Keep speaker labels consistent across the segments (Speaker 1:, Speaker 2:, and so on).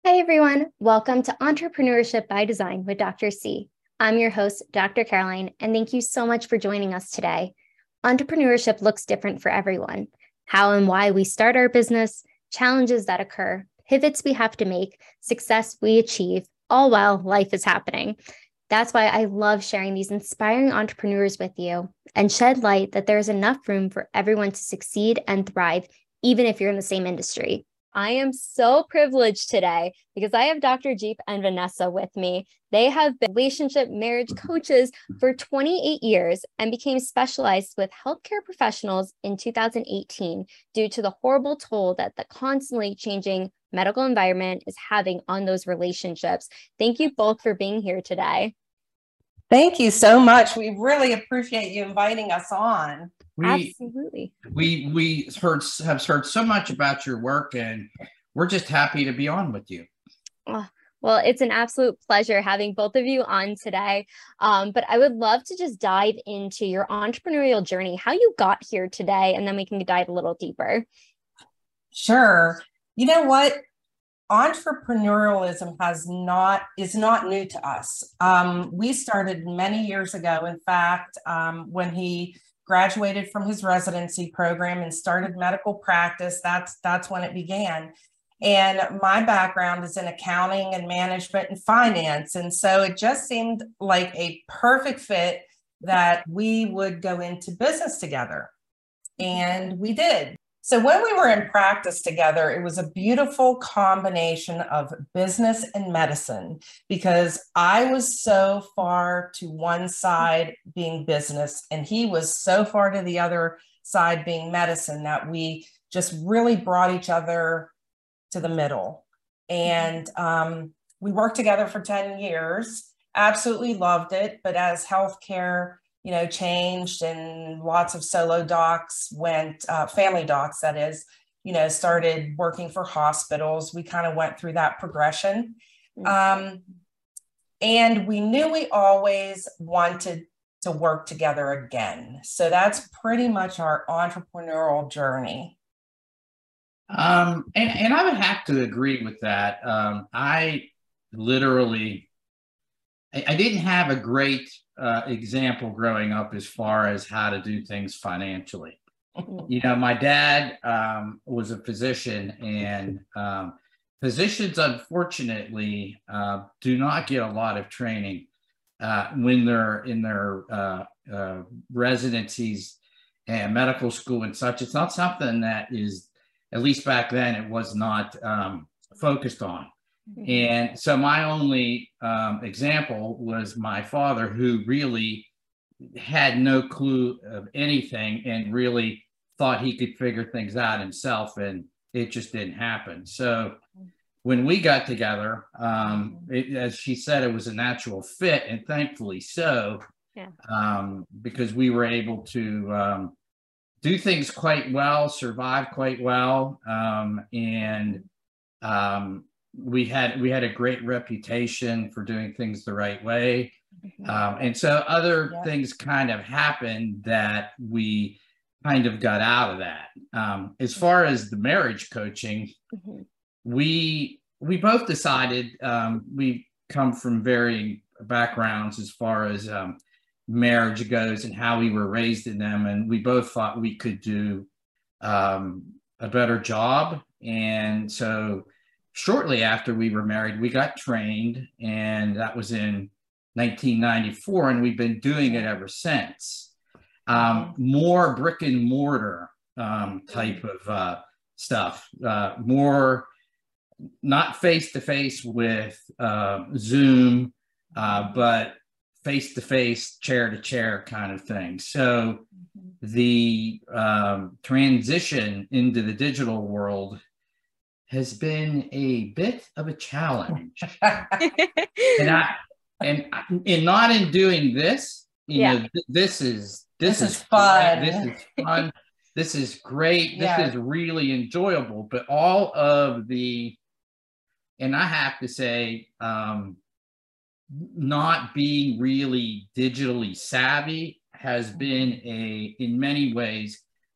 Speaker 1: Hi, everyone. Welcome to Entrepreneurship by Design with Dr. C. I'm your host, Dr. Caroline, and thank you so much for joining us today. Entrepreneurship looks different for everyone. How and why we start our business, challenges that occur, pivots we have to make, success we achieve, all while life is happening. That's why I love sharing these inspiring entrepreneurs with you and shed light that there is enough room for everyone to succeed and thrive, even if you're in the same industry. I am so privileged today because I have Dr. Jeep and Vanessa with me. They have been relationship marriage coaches for 28 years and became specialized with healthcare professionals in 2018 due to the horrible toll that the constantly changing medical environment is having on those relationships. Thank you both for being here today.
Speaker 2: Thank you so much. We really appreciate you inviting us on.
Speaker 1: Absolutely.
Speaker 3: We have heard so much about your work, and we're just happy to be on with you.
Speaker 1: Well, it's an absolute pleasure having both of you on today. But I would love to just dive into your entrepreneurial journey, how you got here today, and then we can dive a little deeper.
Speaker 2: Sure. You know what? Entrepreneurialism is not new to us. We started many years ago. In fact, when he graduated from his residency program and started medical practice, that's when it began. And my background is in accounting and management and finance. And so it just seemed like a perfect fit that we would go into business together. And we did. So when we were in practice together, it was a beautiful combination of business and medicine because I was so far to one side being business and he was so far to the other side being medicine that we just really brought each other to the middle. And we worked together for 10 years, absolutely loved it. But as healthcare changed and lots of solo docs went, family docs, that is, started working for hospitals. We kind of went through that progression. And we knew we always wanted to work together again. So that's pretty much our entrepreneurial journey.
Speaker 3: And I would have to agree with that. I didn't have a great example growing up as far as how to do things financially. My dad was a physician, and physicians, unfortunately, do not get a lot of training when they're in their residencies and medical school and such. It's not something that is, at least back then, it was not focused on. And so my only example was my father, who really had no clue of anything and really thought he could figure things out himself, and it just didn't happen. So when we got together, as she said, it was a natural fit, and thankfully so, because we were able to do things quite well, survive quite well, and we had a great reputation for doing things the right way. And so other things kind of happened that we kind of got out of that. As far as the marriage coaching, we both decided, we come from varying backgrounds as far as marriage goes and how we were raised in them. And we both thought we could do a better job. And so shortly after we were married, we got trained, and that was in 1994, and we've been doing it ever since. More brick and mortar type of stuff, more not face-to-face with Zoom, but face-to-face, chair-to-chair kind of thing. So the transition into the digital world has been a bit of a challenge. and not in doing this, this is
Speaker 2: fun.
Speaker 3: This is fun. This is great. This is really enjoyable. But all of and I have to say, not being really digitally savvy has been in many ways,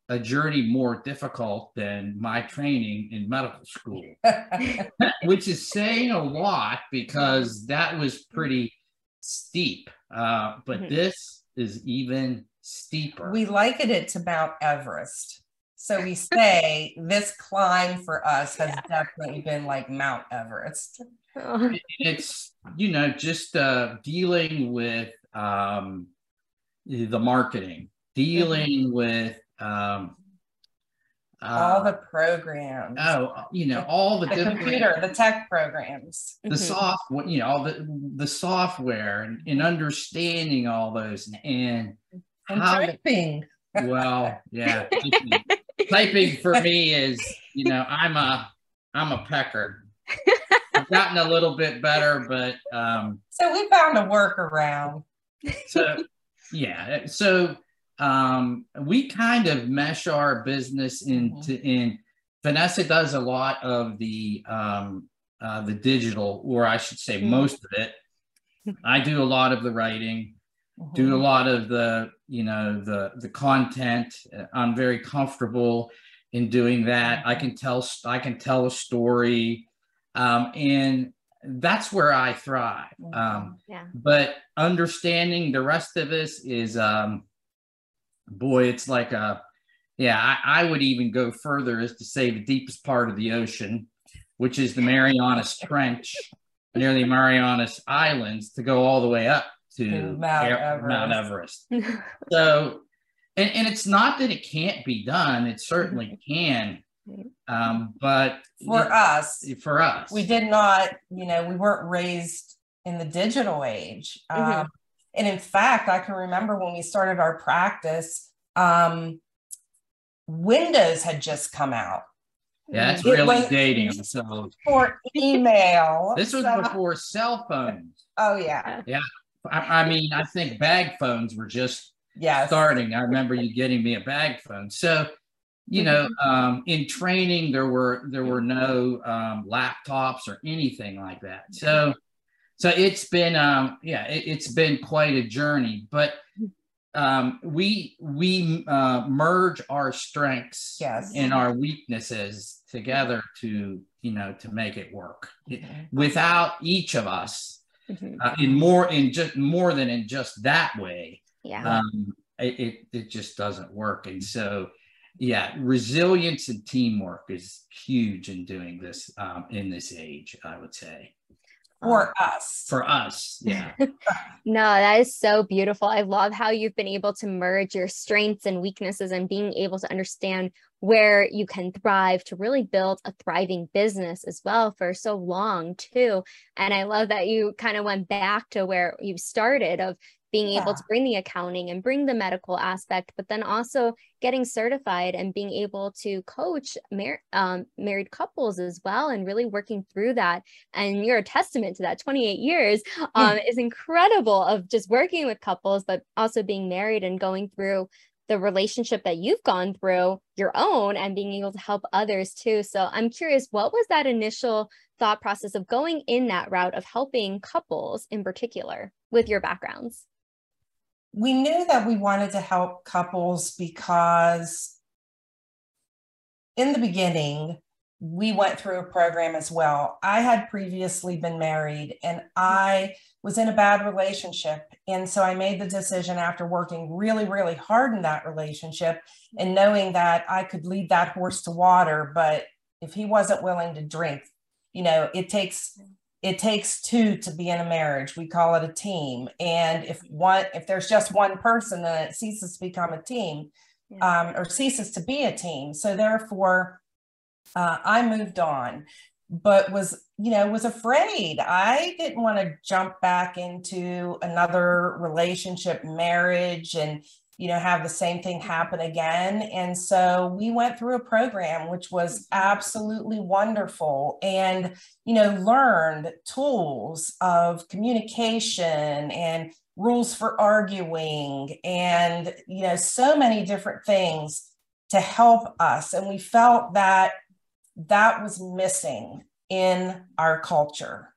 Speaker 3: a journey more difficult than my training in medical school, which is saying a lot because that was pretty steep. But this is even steeper.
Speaker 2: We liken it to Mount Everest. So we say this climb for us has definitely been like Mount Everest.
Speaker 3: It's, you know, just dealing with the marketing, dealing with
Speaker 2: all the programs.
Speaker 3: Oh, you know, all the
Speaker 2: computer, the tech programs,
Speaker 3: the software, you know, all the software and understanding all those and how
Speaker 2: typing.
Speaker 3: Well, yeah, typing for me is, you know, I'm a pecker. I've gotten a little bit better, but
Speaker 2: so we found a workaround.
Speaker 3: So yeah, so we kind of mesh our business in Vanessa does a lot of the digital, or I should say most of it. I do a lot of the writing, do a lot of the, you know, the content. I'm very comfortable in doing that. I can tell a story, and that's where I thrive. But understanding the rest of this is, boy, it's like I would even go further as to say the deepest part of the ocean, which is the Marianas Trench near the Marianas Islands, to go all the way up to Mount Everest. So, and it's not that it can't be done; it certainly can. But
Speaker 2: for us,
Speaker 3: we
Speaker 2: did not. You know, we weren't raised in the digital age. And in fact, I can remember when we started our practice, Windows had just come out.
Speaker 3: Yeah, it's really dating themselves.
Speaker 2: For email.
Speaker 3: This was before cell phones.
Speaker 2: Oh, yeah.
Speaker 3: Yeah. I mean, I think bag phones were just starting. I remember you getting me a bag phone. So, you know, in training, there were no laptops or anything like that. So it's been, it's been quite a journey, but we merge our strengths and our weaknesses together to, you know, to make it work. Without each of us, in more than in just that way, it just doesn't work. And so, resilience and teamwork is huge in doing this in this age, I would say.
Speaker 2: For us.
Speaker 1: Yeah. No, that is so beautiful. I love how you've been able to merge your strengths and weaknesses and being able to understand where you can thrive to really build a thriving business as well for so long too. And I love that you kind of went back to where you started of being able to bring the accounting and bring the medical aspect, but then also getting certified and being able to coach married couples as well, and really working through that. And you're a testament to that. 28 years is incredible of just working with couples, but also being married and going through the relationship that you've gone through your own and being able to help others too. So I'm curious, what was that initial thought process of going in that route of helping couples in particular with your backgrounds?
Speaker 2: We knew that we wanted to help couples because in the beginning, we went through a program as well. I had previously been married and I was in a bad relationship. And so I made the decision after working really, really hard in that relationship and knowing that I could lead that horse to water, but if he wasn't willing to drink, you know, it takes two to be in a marriage. We call it a team. And if there's just one person, then it ceases to become a team, or ceases to be a team. So therefore, I moved on, but was afraid. I didn't want to jump back into another relationship, marriage, and, you know, have the same thing happen again. And so we went through a program, which was absolutely wonderful, and, you know, learned tools of communication and rules for arguing and, you know, so many different things to help us. And we felt that was missing in our culture.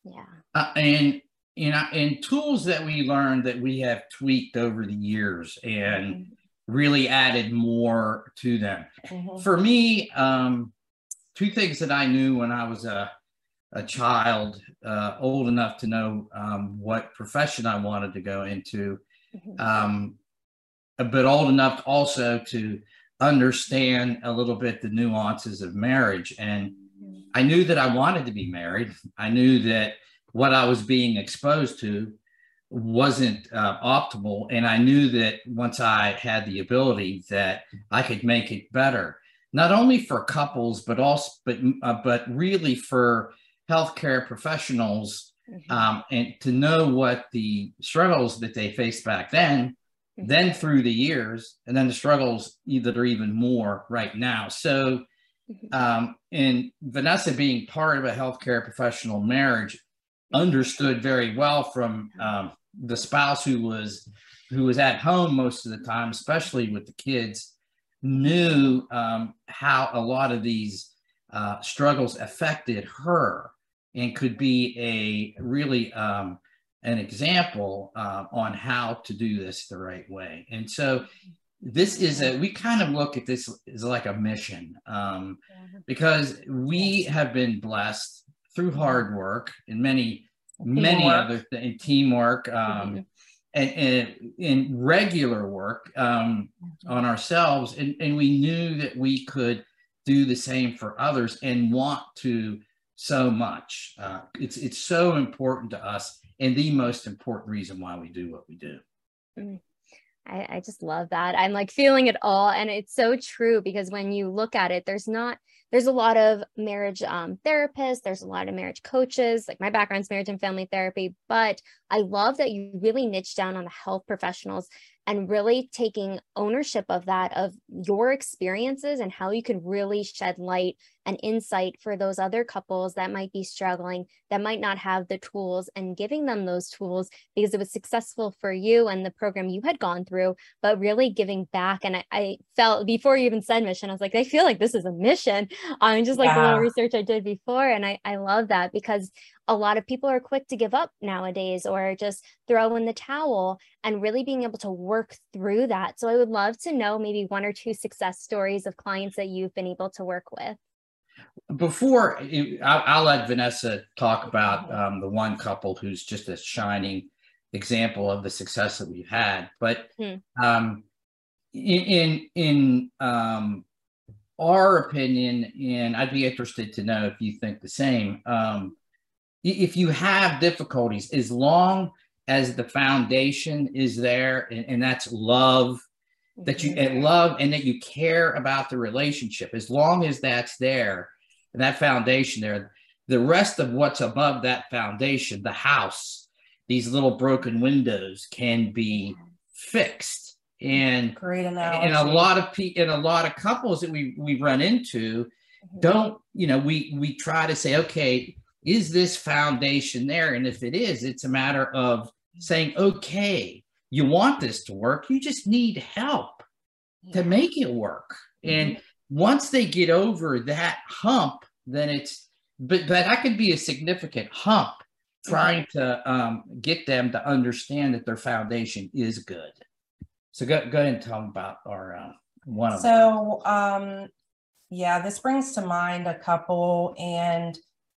Speaker 3: And you know, and tools that we learned that we have tweaked over the years and really added more to them.
Speaker 2: Mhm.
Speaker 3: For me, two things that I knew when I was a child, old enough to know what profession I wanted to go into, but old enough also to understand a little bit the nuances of marriage. And I knew that I wanted to be married. I knew that what I was being exposed to wasn't optimal. And I knew that once I had the ability that I could make it better, not only for couples, but also, but really for healthcare professionals, and to know what the struggles that they faced back then through the years, and then the struggles that are even more right now. So, and Vanessa, being part of a healthcare professional marriage, understood very well from the spouse who was at home most of the time, especially with the kids, knew how a lot of these struggles affected her, and could be a really an example on how to do this the right way. And so this is we kind of look at this as like a mission, because we have been blessed through hard work and many other things, teamwork, and in regular work on ourselves. And we knew that we could do the same for others, and want to so much. It's so important to us, and the most important reason why we do what we do.
Speaker 1: I just love that. I'm like feeling it all. And it's so true, because when you look at it, there's a lot of marriage therapists, there's a lot of marriage coaches. Like my background's marriage and family therapy, but I love that you really niche down on the health professionals and really taking ownership of that, of your experiences and how you can really shed light and insight for those other couples that might be struggling, that might not have the tools, and giving them those tools because it was successful for you and the program you had gone through, but really giving back. And I felt, before you even said mission, I was like, I feel like this is a mission. Just like the little research I did before. And I love that, because a lot of people are quick to give up nowadays, or just throw in the towel, and really being able to work through that. So I would love to know maybe one or two success stories of clients that you've been able to work with.
Speaker 3: Before I'll let Vanessa talk about the one couple who's just a shining example of the success that we've had. But in our opinion, and I'd be interested to know if you think the same, if you have difficulties, as long as the foundation is there, and that's love, that you love, and that you care about the relationship, as long as that's there, and that foundation there, the rest of what's above that foundation, the house, these little broken windows, can be fixed. And
Speaker 2: great analogy.
Speaker 3: And a lot of couples that we run into don't, we try to say, okay, is this foundation there? And if it is, it's a matter of saying, okay, you want this to work, you just need help to make it work. And once they get over that hump, then it's, but that could be a significant hump, trying to get them to understand that their foundation is good. So go ahead and tell them about our one of them.
Speaker 2: So this brings to mind a couple, and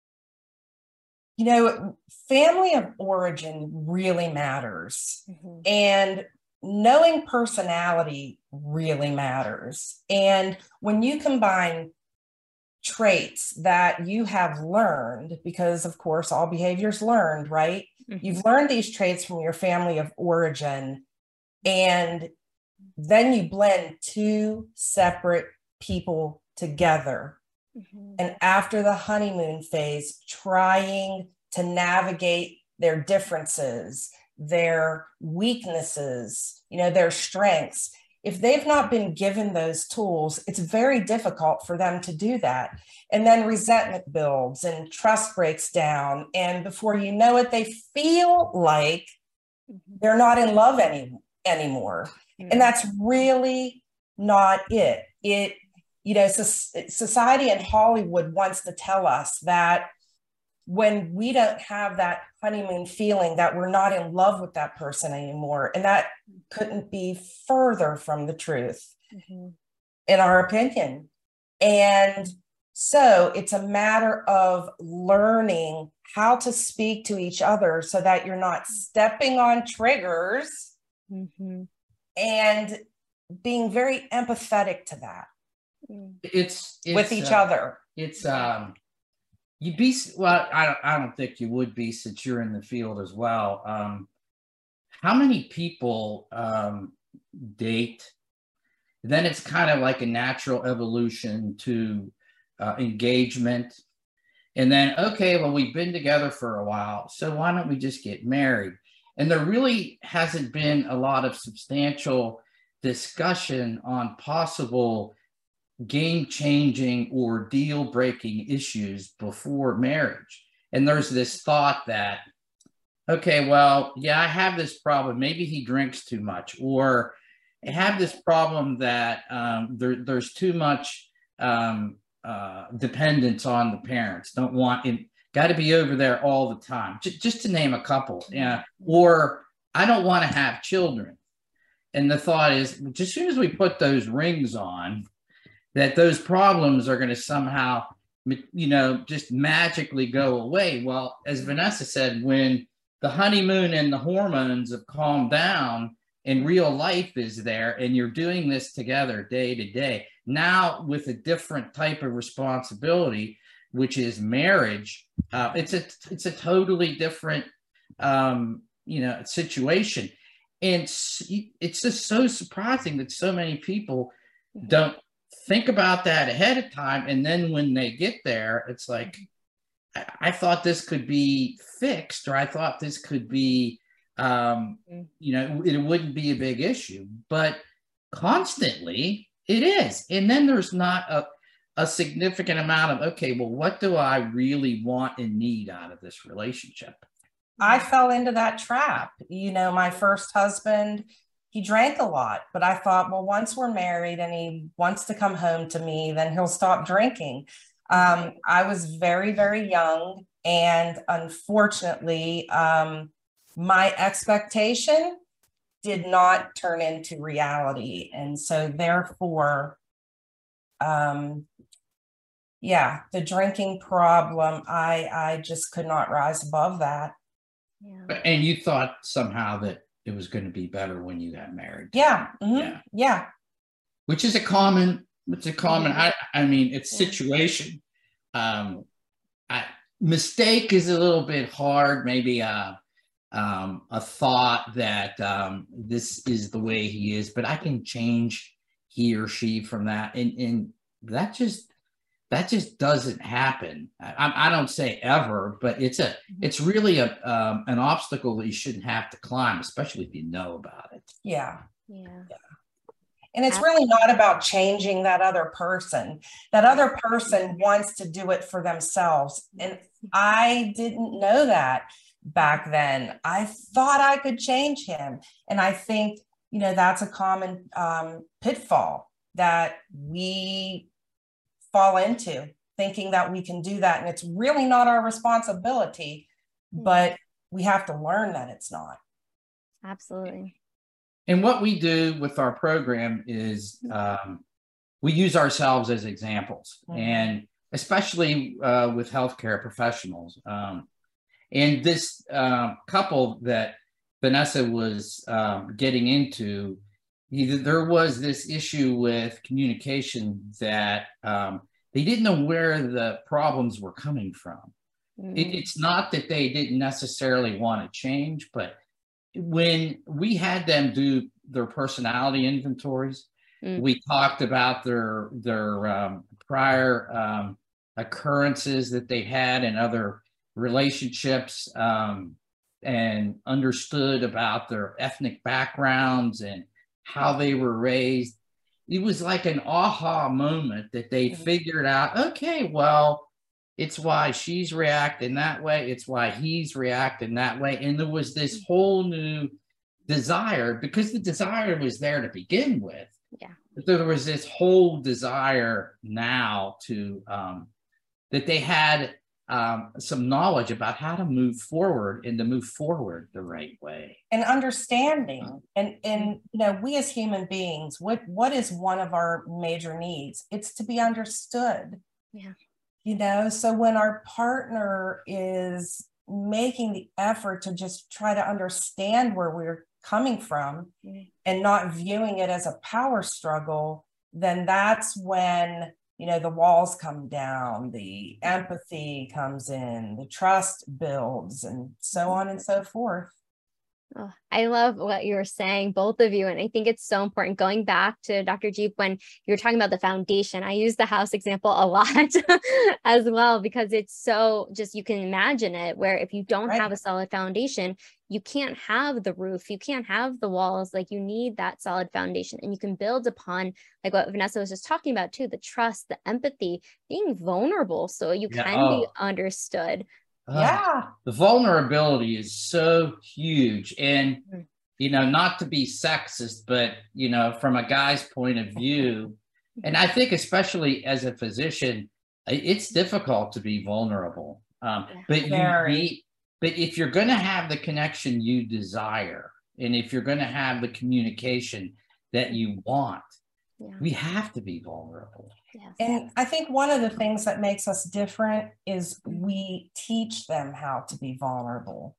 Speaker 2: family of origin really matters, and knowing personality really matters. And when you combine traits that you have learned, because of course all behaviors learned, right? You've learned these traits from your family of origin, and then you blend two separate people together. And after the honeymoon phase, trying to navigate their differences, their weaknesses, their strengths. If they've not been given those tools, it's very difficult for them to do that. And then resentment builds and trust breaks down. And before you know it, they feel like they're not in love anymore. And that's really not it. Society and Hollywood wants to tell us that when we don't have that honeymoon feeling that we're not in love with that person anymore. And that couldn't be further from the truth, in our opinion. And so it's a matter of learning how to speak to each other so that you're not stepping on triggers, and being very empathetic to that.
Speaker 3: It's
Speaker 2: with each other.
Speaker 3: It's you'd be, well, I don't think you would be, since you're in the field as well. How many people date? Then it's kind of like a natural evolution to engagement. And then, okay, well, we've been together for a while, so why don't we just get married? And there really hasn't been a lot of substantial discussion on possible game-changing or deal-breaking issues before marriage. And there's this thought that, okay, well, yeah, I have this problem. Maybe he drinks too much, or I have this problem that there's too much dependence on the parents. Don't want it, got to be over there all the time, just to name a couple. Or I don't want to have children. And the thought is, just as soon as we put those rings on, that those problems are going to somehow, just magically go away. Well, as Vanessa said, when the honeymoon and the hormones have calmed down and real life is there, and you're doing this together day to day, now with a different type of responsibility, which is marriage, it's a totally different situation. And it's just so surprising that so many people don't think about that ahead of time. And then when they get there, it's like, I thought this could be fixed, or I thought this could be, it wouldn't be a big issue, but constantly it is. And then there's not a significant amount of, okay, well, what do I really want and need out of this relationship?
Speaker 2: I fell into that trap. My first husband, he drank a lot, but I thought, well, once we're married and he wants to come home to me, then he'll stop drinking. I was very, very young, and unfortunately, my expectation did not turn into reality. And so therefore, the drinking problem, I just could not rise above that.
Speaker 3: Yeah. And you thought somehow that it was going to be better when you got married.
Speaker 2: Yeah. Yeah.
Speaker 3: Which is a common, it's situation. Mistake is a little bit hard. Maybe a thought that this is the way he is, but I can change he or she from that. And that just doesn't happen. I don't say ever, but it's really an obstacle that you shouldn't have to climb, especially if you know about it.
Speaker 2: Yeah. And it's really not about changing that other person. That other person wants to do it for themselves. And I didn't know that back then. I thought I could change him. And I think, that's a common pitfall that we fall into, thinking that we can do that. And it's really not our responsibility, but we have to learn that it's not.
Speaker 1: Absolutely.
Speaker 3: And what we do with our program is we use ourselves as examples, and especially with healthcare professionals. And this couple that Vanessa was getting into, there was this issue with communication that they didn't know where the problems were coming from. It's not that they didn't necessarily want to change, but when we had them do their personality inventories, we talked about their prior occurrences that they had in other relationships, and understood about their ethnic backgrounds and how they were raised. It was like an aha moment that they figured out, okay, well, it's why she's reacting that way. It's why he's reacting that way. And there was this whole new desire, because the desire was there to begin with.
Speaker 1: Yeah.
Speaker 3: But there was this whole desire now to, that they had some knowledge about how to move forward and to move forward the right way.
Speaker 2: And understanding. And you know, we as human beings, what is one of our major needs? It's to be understood.
Speaker 1: Yeah.
Speaker 2: You know, so when our partner is making the effort to just try to understand where we're coming from and not viewing it as a power struggle, then that's when, you know, the walls come down, the empathy comes in, the trust builds, and so on and so forth.
Speaker 1: Oh, I love what you were saying, both of you. And I think it's so important going back to Dr. Jeep, when you were talking about the foundation. I use the house example a lot as well, because it's so just, you can imagine it, where if you don't have a solid foundation, you can't have the roof, you can't have the walls. Like, you need that solid foundation, and you can build upon, like what Vanessa was just talking about too, the trust, the empathy, being vulnerable so you can be understood.
Speaker 3: The vulnerability is so huge. And, you know, not to be sexist, but, you know, from a guy's point of view, and I think especially as a physician, it's difficult to be vulnerable. But if you're going to have the connection you desire, and if you're going to have the communication that you want, we have to be vulnerable.
Speaker 1: Yes.
Speaker 2: And I think one of the things that makes us different is we teach them how to be vulnerable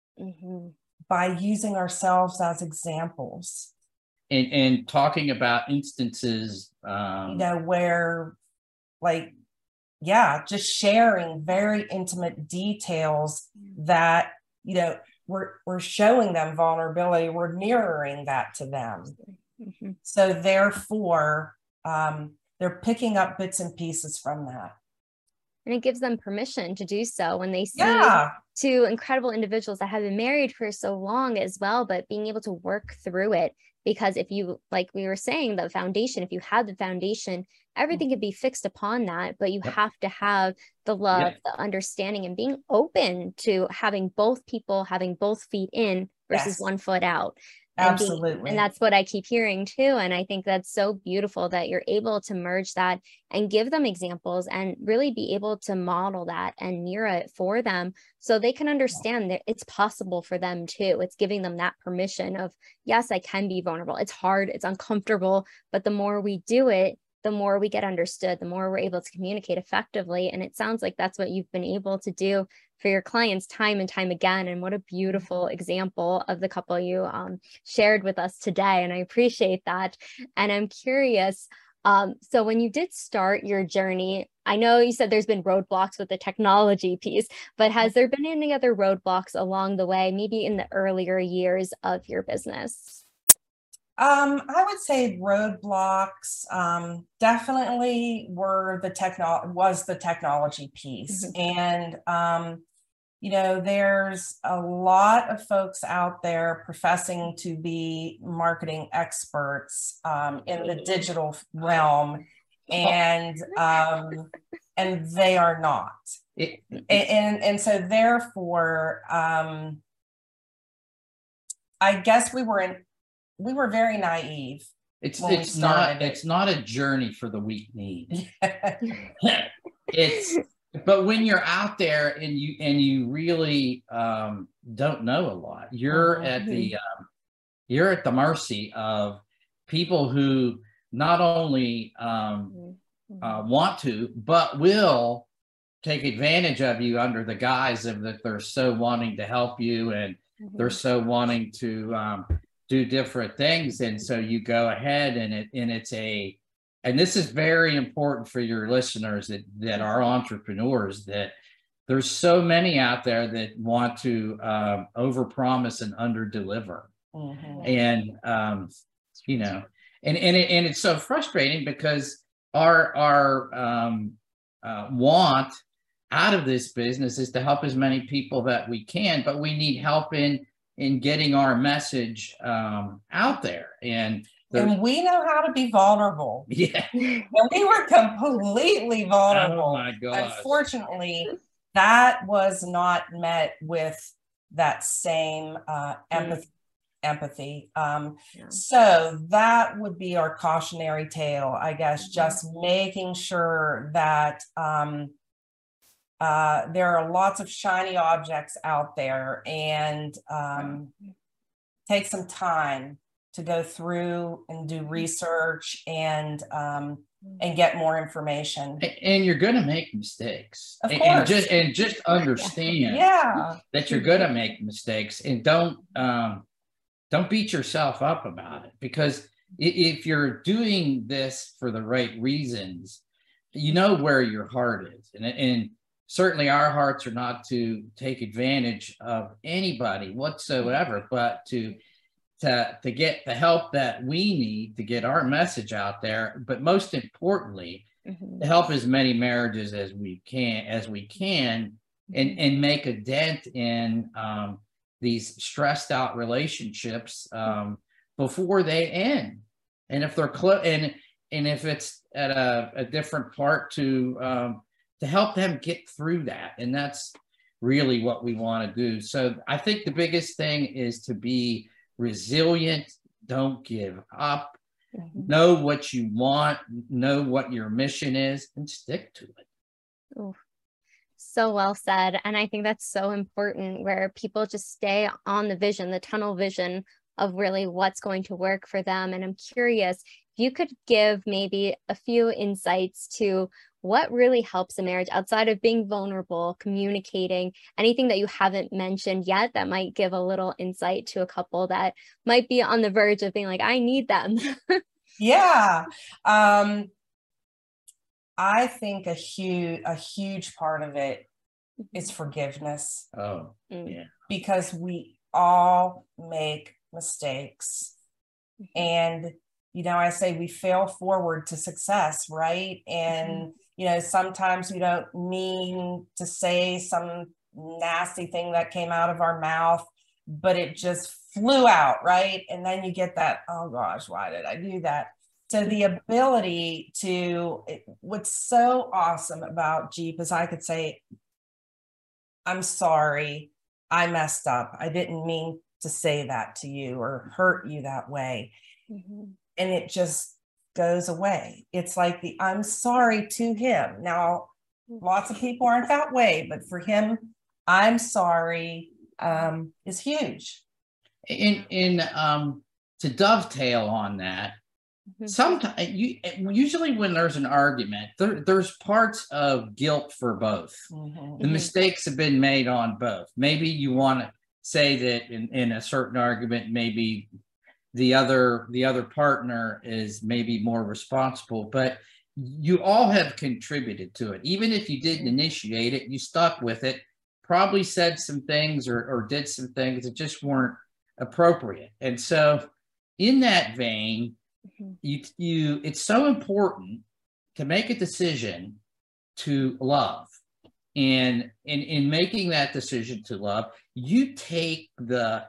Speaker 2: by using ourselves as examples.
Speaker 3: And talking about instances,
Speaker 2: you know, where, like, just sharing very intimate details that, you know, we're showing them vulnerability, we're mirroring that to them. So therefore, they're picking up bits and pieces from that.
Speaker 1: And it gives them permission to do so when they see two incredible individuals that have been married for so long as well, but being able to work through it. Because if you, like we were saying, the foundation, if you had the foundation, everything could be fixed upon that, but you have to have the love, the understanding, and being open to having both people, having both feet in versus one foot out.
Speaker 2: Absolutely.
Speaker 1: And that's what I keep hearing too. And I think that's so beautiful that you're able to merge that and give them examples and really be able to model that and mirror it for them so they can understand that it's possible for them too. It's giving them that permission of, yes, I can be vulnerable. It's hard, it's uncomfortable, but the more we do it, the more we get understood, the more we're able to communicate effectively. And it sounds like that's what you've been able to do for your clients time and time again. And what a beautiful example of the couple you shared with us today. And I appreciate that. And I'm curious, so when you did start your journey, I know you said there's been roadblocks with the technology piece, but has there been any other roadblocks along the way, maybe in the earlier years of your business?
Speaker 2: I would say roadblocks definitely were the technology piece. And, you know, there's a lot of folks out there professing to be marketing experts in the digital realm, and they are not. And so therefore, I guess we were very naive.
Speaker 3: It's not a journey for the weak-kneed. But when you're out there and you really don't know a lot, you're at the mercy of people who not only want to, but will take advantage of you under the guise of that they're so wanting to help you, and they're so wanting to do different things. And so you go ahead and this is very important for your listeners that are entrepreneurs, that there's so many out there that want to overpromise and underdeliver. And you know, and it's so frustrating because our want out of this business is to help as many people that we can, but we need help in getting our message out there. And
Speaker 2: we know how to be vulnerable.
Speaker 3: Yeah.
Speaker 2: And we were completely vulnerable.
Speaker 3: Oh my God.
Speaker 2: Unfortunately, that was not met with that same empathy. So that would be our cautionary tale, I guess, just making sure that there are lots of shiny objects out there, and take some time to go through and do research and get more information.
Speaker 3: And you're going to make mistakes.
Speaker 2: Of course.
Speaker 3: And just understand that you're going to make mistakes, and don't beat yourself up about it, because if you're doing this for the right reasons, you know where your heart is. And certainly our hearts are not to take advantage of anybody whatsoever, but to get the help that we need to get our message out there. But most importantly, to help as many marriages as we can, and make a dent in these stressed out relationships before they end. And if they're and if it's at a different part, to help them get through that. And that's really what we want to do. So I think the biggest thing is to be resilient. Don't give up. Know what you want, know what your mission is, and stick to it.
Speaker 1: Ooh, so well said. And I think that's so important, where people just stay on the vision, the tunnel vision of really what's going to work for them. And I'm curious if you could give maybe a few insights to what really helps a marriage outside of being vulnerable, communicating, anything that you haven't mentioned yet that might give a little insight to a couple that might be on the verge of being like, I need them.
Speaker 2: Yeah. I think a huge part of it is forgiveness.
Speaker 3: Oh, yeah.
Speaker 2: Because we all make mistakes. And, I say we fail forward to success, right? And, sometimes we don't mean to say some nasty thing that came out of our mouth, but it just flew out, right? And then you get that, oh gosh, why did I do that? So the ability what's so awesome about Jeep is I could say, I'm sorry, I messed up. I didn't mean to say that to you or hurt you that way. And it just goes away. It's like I'm sorry to him. Now, lots of people aren't that way, but for him, I'm sorry is huge.
Speaker 3: To dovetail on that, sometimes usually when there's an argument, there's parts of guilt for both. The mistakes have been made on both. Maybe you want to say that in a certain argument, maybe the other partner is maybe more responsible, but you all have contributed to it. Even if you didn't initiate it, you stuck with it, probably said some things or did some things that just weren't appropriate. And so in that vein, it's so important to make a decision to love. And in making that decision to love, you take the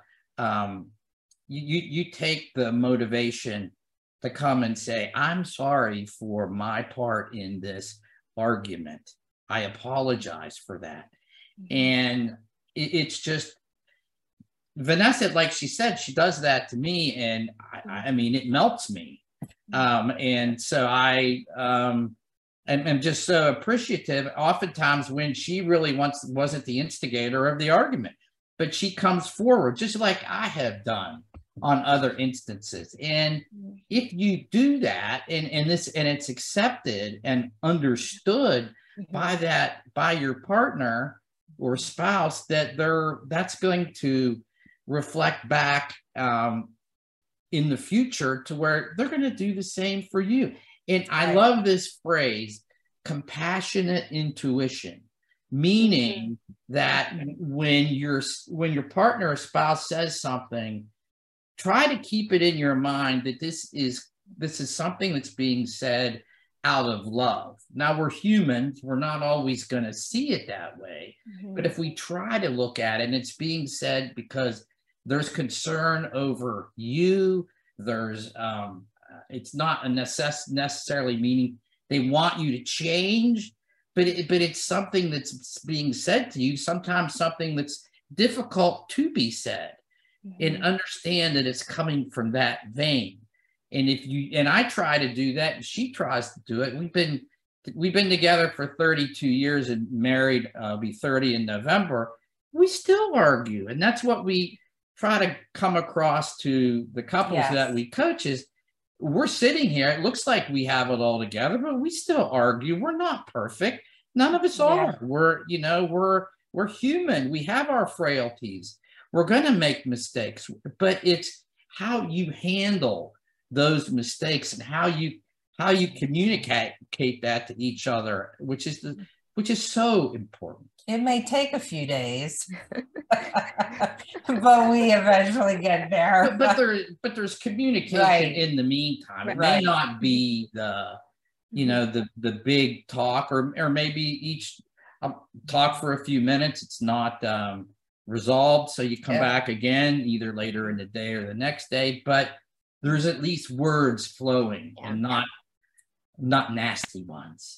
Speaker 3: you take the motivation to come and say, I'm sorry for my part in this argument. I apologize for that. And it's just, Vanessa, like she said, she does that to me, and I mean, it melts me. And so I'm just so appreciative. Oftentimes when she really wasn't the instigator of the argument, but she comes forward just like I have done on other instances. And if you do that, and it's accepted and understood by your partner or spouse, that's going to reflect back in the future to where they're going to do the same for you. And I love this phrase, compassionate intuition, meaning that when your partner or spouse says something, try to keep it in your mind that this is something that's being said out of love. Now, we're humans. We're not always going to see it that way. But if we try to look at it, and it's being said because there's concern over you, there's it's not necessarily meaning they want you to change, but it's something that's being said to you, sometimes something that's difficult to be said. And understand that it's coming from that vein. And I try to do that, and she tries to do it. We've been we've been together for 32 years and married, be 30 in November. We still argue. And that's what we try to come across to the couples that we coach is we're sitting here. It looks like we have it all together, but we still argue. We're not perfect. None of us are. We're human. We have our frailties. We're going to make mistakes, but it's how you handle those mistakes and how you communicate that to each other, which is so important.
Speaker 2: It may take a few days, but we eventually get there.
Speaker 3: But there's communication in the meantime. It may not be the big talk, or maybe each talk for a few minutes. It's not resolved, so you come back again either later in the day or the next day. But there's at least words flowing and not nasty ones.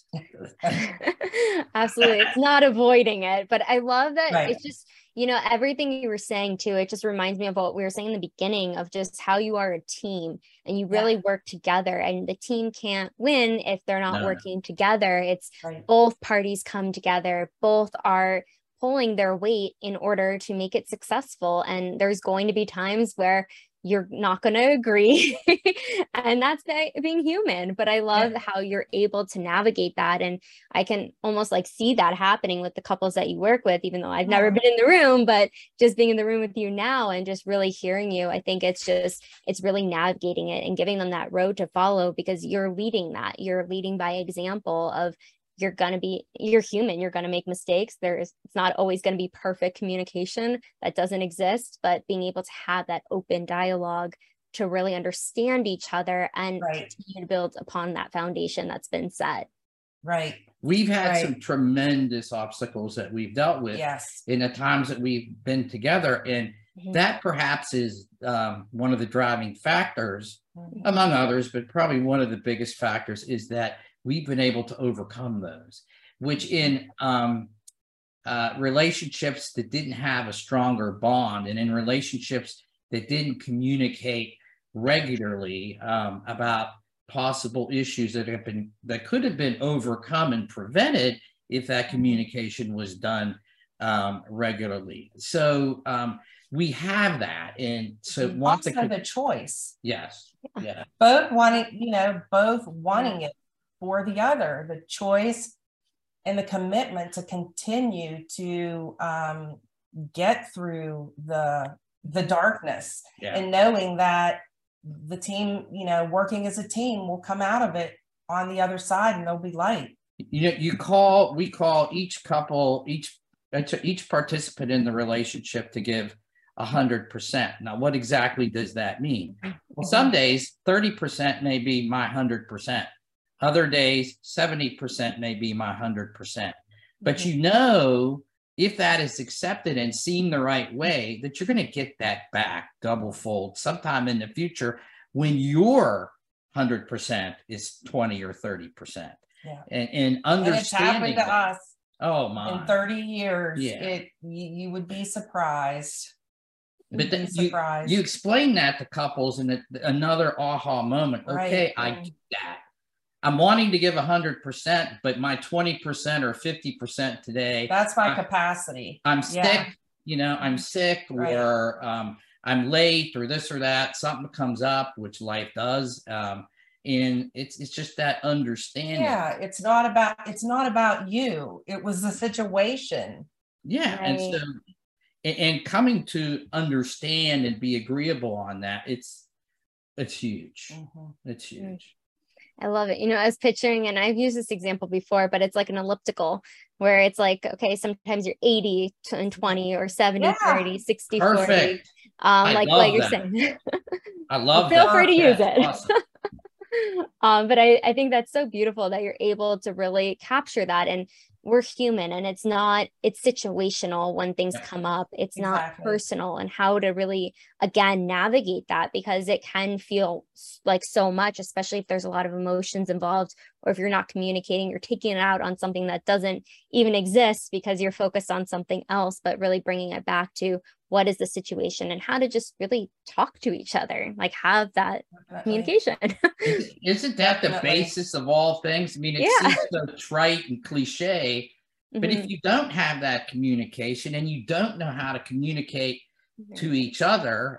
Speaker 1: Absolutely. It's not avoiding it, but I love that. It's just, everything you were saying too, it just reminds me of what we were saying in the beginning of just how you are a team and you really work together, and the team can't win if they're not working together. It's both parties come together, both are pulling their weight in order to make it successful. And there's going to be times where you're not going to agree. And that's being human. But I love how you're able to navigate that. And I can almost see that happening with the couples that you work with, even though I've never been in the room, but just being in the room with you now and just really hearing you, I think it's really navigating it and giving them that road to follow, because you're leading that. You're leading by example of you're human, you're going to make mistakes. It's not always going to be perfect communication. That doesn't exist, but being able to have that open dialogue to really understand each other and continue to build upon that foundation that's been set.
Speaker 2: Right.
Speaker 3: We've had some tremendous obstacles that we've dealt with in the times that we've been together. And that perhaps is one of the driving factors, among others, but probably one of the biggest factors is that we've been able to overcome those, which in relationships that didn't have a stronger bond, and in relationships that didn't communicate regularly about possible issues that could have been overcome and prevented if that communication was done regularly. So we have that, and so
Speaker 2: also the choice.
Speaker 3: Yes, yeah.
Speaker 2: Both wanting it for the other, the choice and the commitment to continue to get through the darkness, and knowing that the team, working as a team, will come out of it on the other side and there'll be light.
Speaker 3: We call each couple, each participant in the relationship to give 100%. Now, what exactly does that mean? Well, some days 30% may be my 100%. Other days, 70% may be my 100%. But if that is accepted and seen the right way, that you're going to get that back double fold sometime in the future when your 100% is 20 or 30%. Yeah. And understanding. And it's
Speaker 2: happened to us.
Speaker 3: Oh my!
Speaker 2: In 30 years, you would be surprised.
Speaker 3: You explain that to couples, and another aha moment. Okay, I get that. I'm wanting to give 100%, but my 20% or 50% today.
Speaker 2: That's my capacity.
Speaker 3: I'm sick, I'm sick, or I'm late, or this or that. Something comes up, which life does. And it's just that understanding.
Speaker 2: Yeah, it's not about you. It was the situation.
Speaker 3: Yeah. Right. And so, and coming to understand and be agreeable on that, it's huge. It's huge.
Speaker 1: I love it. I was picturing, and I've used this example before, but it's like an elliptical where it's like, okay, sometimes you're 80 and 20 or 70, 30, 60,
Speaker 3: perfect.
Speaker 1: 40. Like what you're saying.
Speaker 3: I love
Speaker 1: Feel free to use it.
Speaker 3: Awesome.
Speaker 1: But I think that's so beautiful that you're able to really capture that. And we're human, and it's situational when things come up. It's not personal, and how to really, again, navigate that, because it can feel like so much, especially if there's a lot of emotions involved, or if you're not communicating, you're taking it out on something that doesn't even exist because you're focused on something else, but really bringing it back to what is the situation and how to just really talk to each other, like have that communication.
Speaker 3: Isn't that the basis of all things? I mean, it seems so trite and cliche, but if you don't have that communication and you don't know how to communicate to each other,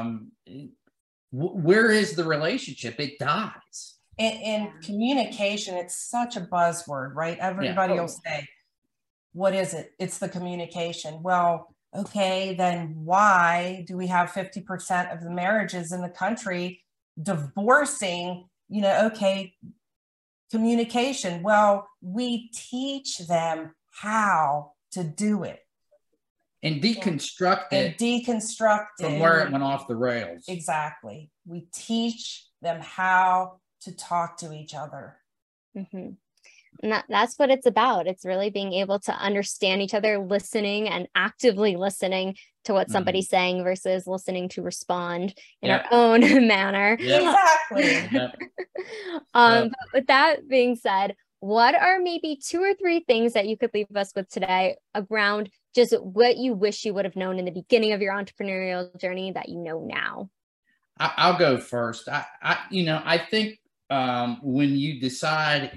Speaker 3: where is the relationship? It dies.
Speaker 2: And communication, it's such a buzzword, right? Everybody will say, what is it? It's the communication. Well, okay, then why do we have 50% of the marriages in the country divorcing? Okay, communication. Well, we teach them how to do it.
Speaker 3: And deconstruct it. From where it went off the rails.
Speaker 2: Exactly. We teach them how to talk to each other.
Speaker 1: And that's what it's about. It's really being able to understand each other, listening and actively listening to what somebody's saying versus listening to respond in our own manner.
Speaker 2: Exactly.
Speaker 1: But with that being said, what are maybe 2 or 3 things that you could leave us with today around just what you wish you would have known in the beginning of your entrepreneurial journey that you know now?
Speaker 3: I'll go first. I think when you decide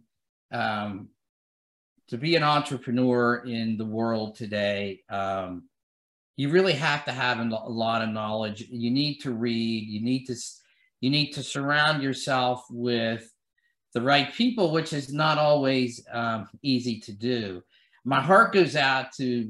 Speaker 3: to be an entrepreneur in the world today, you really have to have a lot of knowledge. You need to read. You need to surround yourself with the right people, which is not always easy to do. My heart goes out to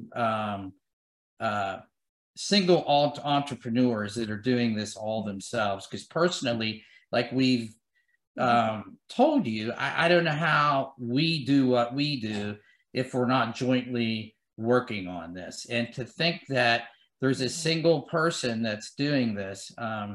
Speaker 3: single entrepreneurs that are doing this all themselves, because personally, like we've told you, I don't know how we do what we do if we're not jointly working on this. And to think that there's a single person that's doing this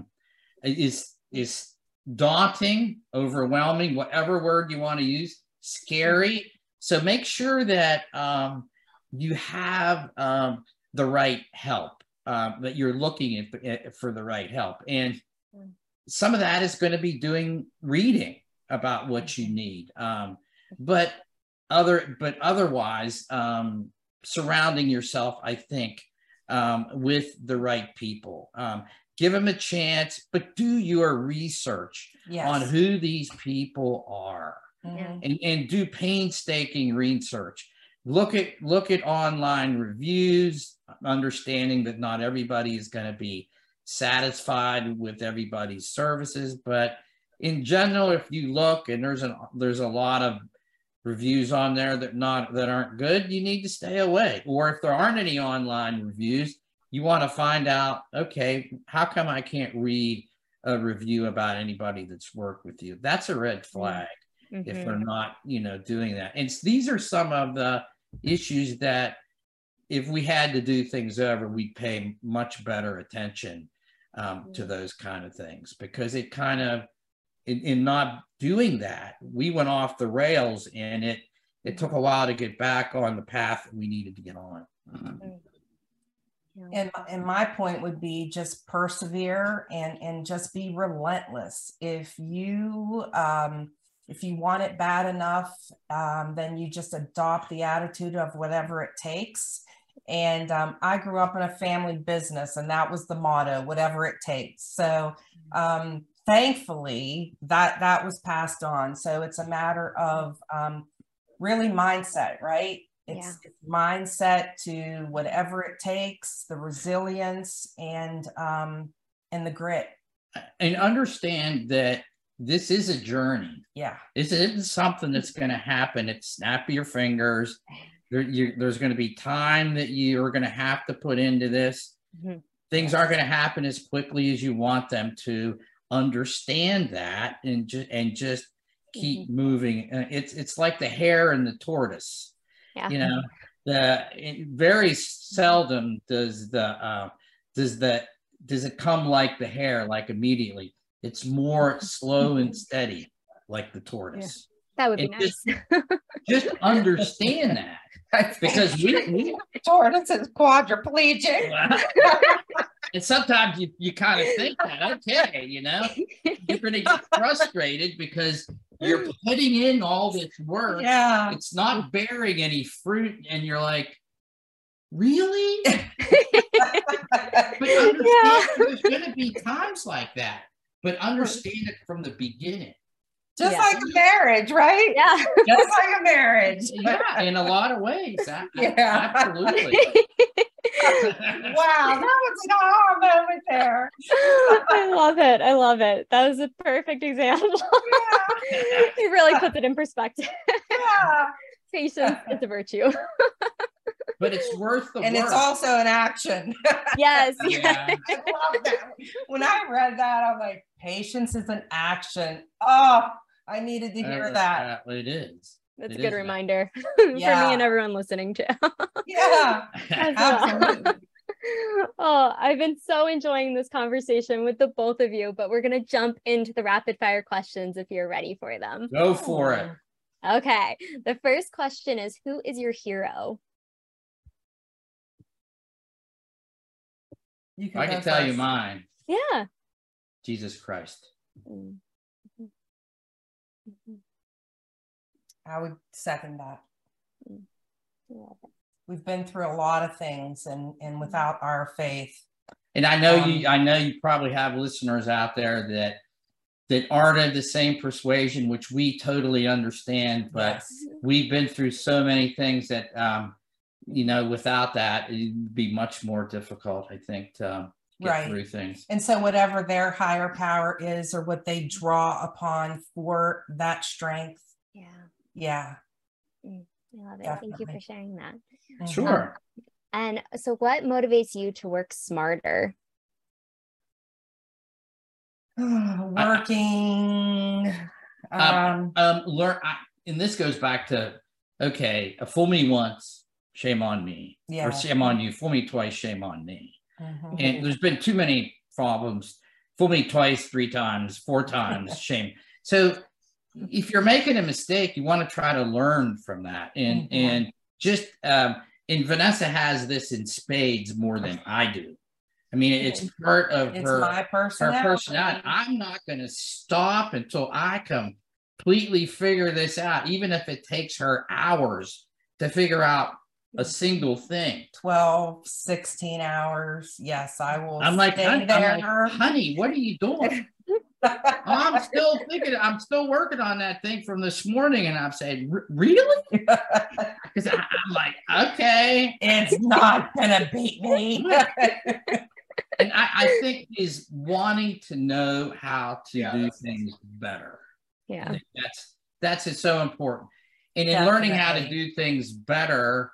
Speaker 3: is daunting, overwhelming, whatever word you want to use, scary. So make sure that you have the right help, that you're looking for the right help. And some of that is going to be reading about what you need. But otherwise, surrounding yourself, I think, with the right people. Give them a chance, but do your research on who these people are, and do painstaking research. Look at online reviews, understanding that not everybody is going to be satisfied with everybody's services, but in general, if you look and there's a lot of reviews on there that aren't good, you need to stay away. Or if there aren't any online reviews, you want to find out, okay, how come I can't read a review about anybody that's worked with you? That's a red flag if they're not, doing that. And these are some of the issues that if we had to do things over, we'd pay much better attention to those kind of things, because it kind of, in not doing that, we went off the rails, and it took a while to get back on the path that we needed to get on.
Speaker 2: And my point would be just persevere and just be relentless. If you want it bad enough, then you just adopt the attitude of whatever it takes. And I grew up in a family business, and that was the motto, whatever it takes. So thankfully that was passed on. So it's a matter of really mindset, right? It's mindset to whatever it takes, the resilience and the grit.
Speaker 3: And understand that this is a journey.
Speaker 2: Yeah.
Speaker 3: This isn't something that's going to happen. It's snap your fingers. There's going to be time that you're going to have to put into this. Things aren't going to happen as quickly as you want them to. Understand that and just keep moving. It's like the hare and the tortoise. Very seldom does it come like the hare, like immediately. It's more slow and steady, like the tortoise.
Speaker 1: That would be nice.
Speaker 3: Just understand that, because we
Speaker 2: tortoise is quadriplegic.
Speaker 3: And sometimes you kind of think that, okay, you're going to get frustrated because you're putting in all this work.
Speaker 2: Yeah.
Speaker 3: It's not bearing any fruit. And you're like, really? there's going to be times like that, but understand it from the beginning.
Speaker 2: Just like a marriage, right?
Speaker 1: Yeah.
Speaker 2: Just like a marriage.
Speaker 3: Yeah, in a lot of ways.
Speaker 2: Yeah.
Speaker 3: Absolutely.
Speaker 2: Wow, that was an aha moment there.
Speaker 1: I love it. I love it. That was a perfect example.
Speaker 2: Yeah.
Speaker 1: It really puts it in perspective.
Speaker 2: Yeah.
Speaker 1: Patience is a virtue.
Speaker 3: But it's worth the
Speaker 2: And
Speaker 3: work.
Speaker 2: it's also an action.
Speaker 1: Yes.
Speaker 3: Yeah.
Speaker 2: I love that. When I read that, I'm like, patience is an action. Oh, I needed to hear that.
Speaker 3: It is.
Speaker 1: That's
Speaker 3: It
Speaker 1: a good
Speaker 3: is
Speaker 1: reminder for me
Speaker 2: Yeah.
Speaker 1: and everyone listening too.
Speaker 2: Yeah,
Speaker 1: As well.
Speaker 2: absolutely.
Speaker 1: Oh, I've been so enjoying this conversation with the both of you, but we're going to jump into the rapid fire questions if you're ready for them.
Speaker 3: Go for it.
Speaker 1: Okay. The first question is, who is your hero?
Speaker 2: You
Speaker 3: I
Speaker 2: go
Speaker 3: can tell you
Speaker 2: first.
Speaker 3: mine.
Speaker 1: Yeah.
Speaker 3: Jesus Christ.
Speaker 2: I would second that.
Speaker 1: Yeah.
Speaker 2: We've been through a lot of things, and without our faith.
Speaker 3: And I know you probably have listeners out there that aren't of the same persuasion, which we totally understand, but
Speaker 2: Yes.
Speaker 3: we've been through so many things that without that it'd be much more difficult, I think, to get through things.
Speaker 2: And so whatever their higher power is, or what they draw upon for that strength. Yeah.
Speaker 1: I love it.
Speaker 2: Definitely.
Speaker 1: Thank you for sharing that.
Speaker 3: Sure.
Speaker 1: And so what motivates you to work smarter?
Speaker 2: Working.
Speaker 3: And this goes back to, okay, fool me once, shame on me.
Speaker 2: Yeah.
Speaker 3: Or shame on you. Fool me twice, shame on me.
Speaker 2: Mhm.
Speaker 3: And there's been too many problems. Fool me twice, 3 times, 4 times, shame. So if you're making a mistake, you want to try to learn from that. And just, and Vanessa has this in spades more than I do. I mean, it's part of
Speaker 2: my personality.
Speaker 3: I'm not going to stop until I completely figure this out, even if it takes her hours to figure out a single thing.
Speaker 2: 12, 16 hours. Yes, I will.
Speaker 3: I'm like, honey, what are you doing? I'm still working on that thing from this morning. And I'm saying, really? Because I'm like, okay.
Speaker 2: It's not going to beat me.
Speaker 3: And I think is wanting to know how to do things better.
Speaker 1: Yeah.
Speaker 3: I think that's so important. And in learning how to do things better,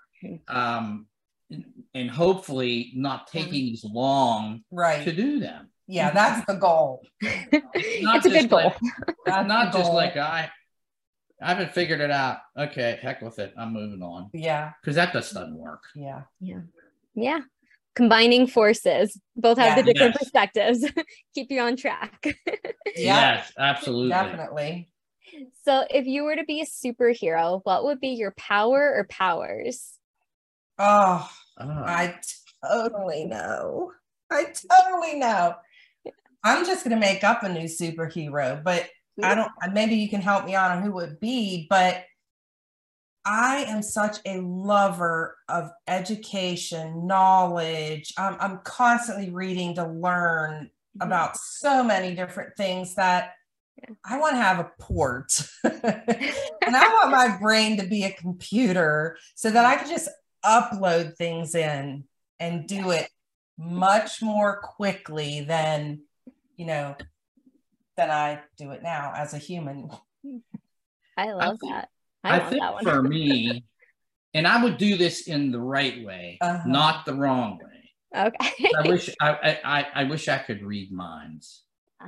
Speaker 3: and hopefully not taking as long to do them.
Speaker 2: Yeah, that's the goal.
Speaker 1: It's a good goal.
Speaker 3: Not just like I haven't figured it out. Okay, heck with it. I'm moving on.
Speaker 2: Yeah.
Speaker 3: Because that just doesn't work.
Speaker 1: Yeah. Combining forces. Both have the different perspectives. Keep you on track.
Speaker 3: Yes, absolutely.
Speaker 2: Definitely.
Speaker 1: So if you were to be a superhero, what would be your power or powers?
Speaker 2: I totally know. I'm just going to make up a new superhero, but maybe you can help me on who it would be, but I am such a lover of education, knowledge. I'm constantly reading to learn about so many different things that I want to have a port and I want my brain to be a computer so that I can just upload things in and do it much more quickly than I do it now as a human.
Speaker 1: I love that.
Speaker 3: I think for me, and I would do this in the right way, not the wrong way.
Speaker 1: Okay.
Speaker 3: I wish I could read minds.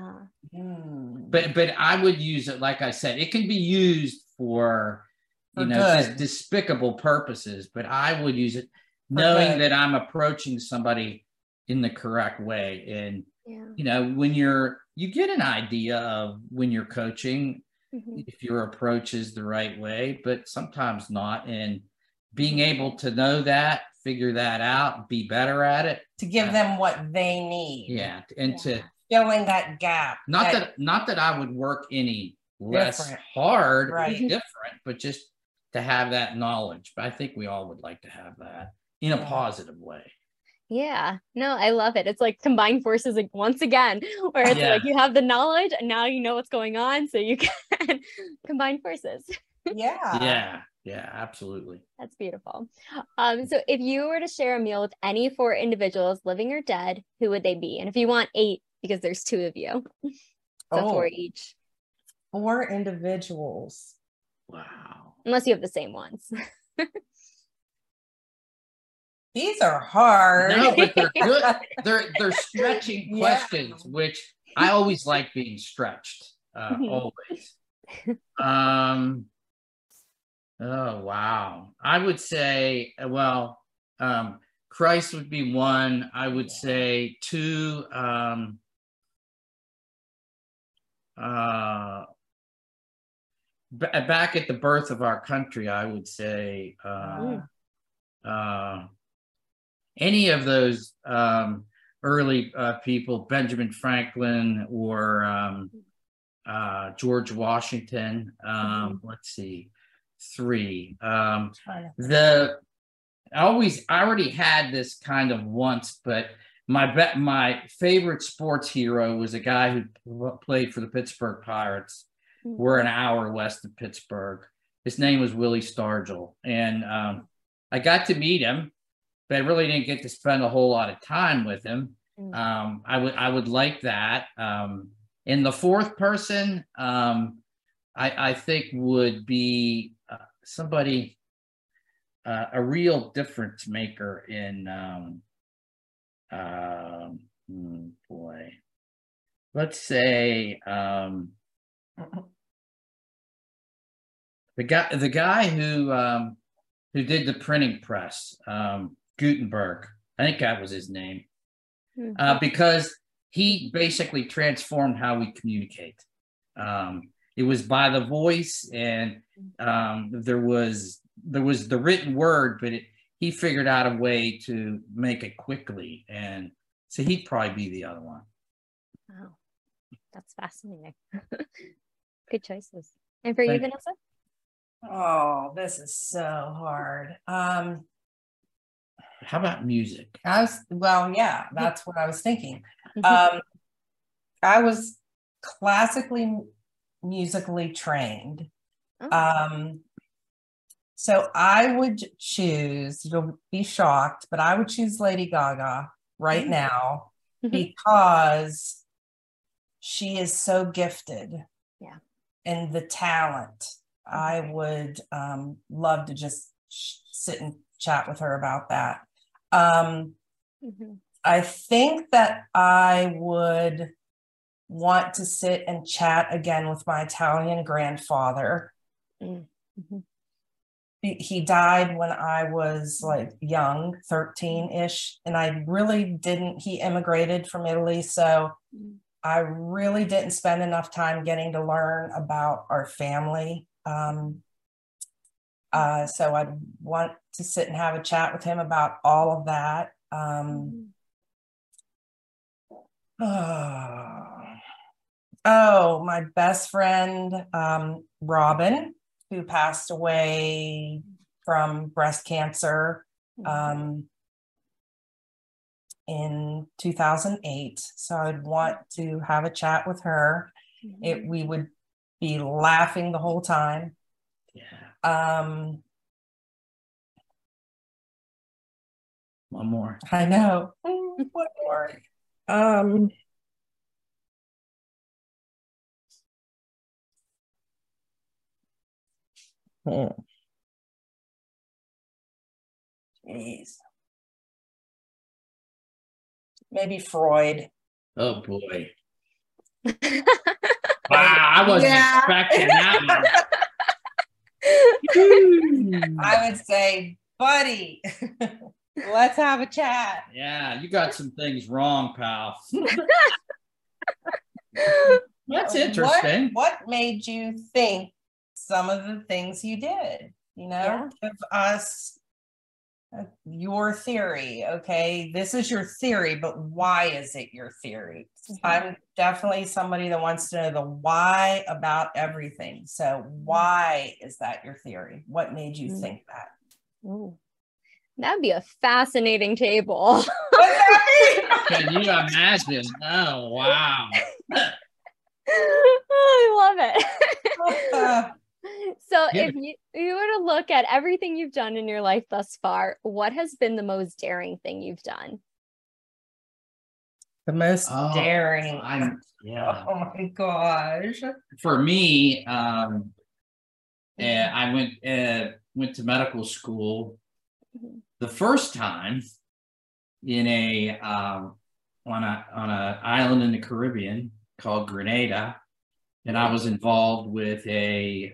Speaker 3: But I would use it, like I said, it can be used for despicable purposes, but I would use it knowing that I'm approaching somebody in the correct way. And when you get an idea of when you're coaching, if your approach is the right way, but sometimes not. And being able to know that, figure that out, be better at it,
Speaker 2: to give them what they need.
Speaker 3: To
Speaker 2: filling that gap.
Speaker 3: Not that I would work any less hard, different, but just to have that knowledge. But I think we all would like to have that in a positive way.
Speaker 1: Yeah, no, I love it. It's like combined forces like, once again, where it's like you have the knowledge and now you know what's going on, so you can combine forces.
Speaker 3: Yeah, absolutely.
Speaker 1: That's beautiful. So if you were to share a meal with any four individuals, living or dead, who would they be? And if you want eight, because there's two of you, so four each.
Speaker 2: Four individuals.
Speaker 3: Wow.
Speaker 1: Unless you have the same ones.
Speaker 2: These are hard.
Speaker 3: No, but they're good. They're stretching questions, which I always like being stretched. Always. Oh wow. I would say, well, Christ would be one. I would say two. Back at the birth of our country, I would say any of those early people, Benjamin Franklin or George Washington. Let's see, three. I already had this kind of once, but my favorite sports hero was a guy who played for the Pittsburgh Pirates. We're an hour west of Pittsburgh. His name was Willie Stargell, and I got to meet him, but I really didn't get to spend a whole lot of time with him. I would like that. And the fourth person, I think would be somebody, a real difference maker in, boy, let's say the guy who did the printing press, Gutenberg. I think that was his name, because he basically transformed how we communicate. It was by the voice, and there was the written word, but he figured out a way to make it quickly, and so he'd probably be the other one.
Speaker 1: Wow, that's fascinating. Good choices. And for you, Vanessa?
Speaker 2: Oh, this is so hard.
Speaker 3: How about music?
Speaker 2: That's what I was thinking. I was classically musically trained. So I would choose, you'll be shocked, but I would choose Lady Gaga right now because she is so gifted. Yeah. And the talent. I would love to just sit and chat with her about that. I think that I would want to sit and chat again with my Italian grandfather. He died when I was like young, 13-ish, and I really didn't, he immigrated from Italy, so I really didn't spend enough time getting to learn about our family. So I'd want to sit and have a chat with him about all of that. My best friend, Robin, who passed away from breast cancer in 2008. So I'd want to have a chat with her. We would be laughing the whole time.
Speaker 3: One more.
Speaker 2: I know. One more. Jeez. Maybe Freud.
Speaker 3: Oh boy. Wow, I wasn't expecting that one.
Speaker 2: I would say, buddy, let's have a chat.
Speaker 3: Yeah, you got some things wrong, pal. That's interesting.
Speaker 2: What made you think some of the things you did? Give us your theory. Okay, this is your theory, but why is it your theory? I'm definitely somebody that wants to know the why about everything. So why is that your theory? What made you think that?
Speaker 1: That'd be a fascinating table.
Speaker 3: Can you imagine? Oh, wow.
Speaker 1: I love it. So
Speaker 3: Yeah.
Speaker 1: if you were to look at everything you've done in your life thus far, what has been the most daring thing you've done?
Speaker 2: The most daring.
Speaker 3: Yeah.
Speaker 2: Oh my gosh.
Speaker 3: For me, I went to medical school the first time in on a island in the Caribbean called Grenada, and I was involved with a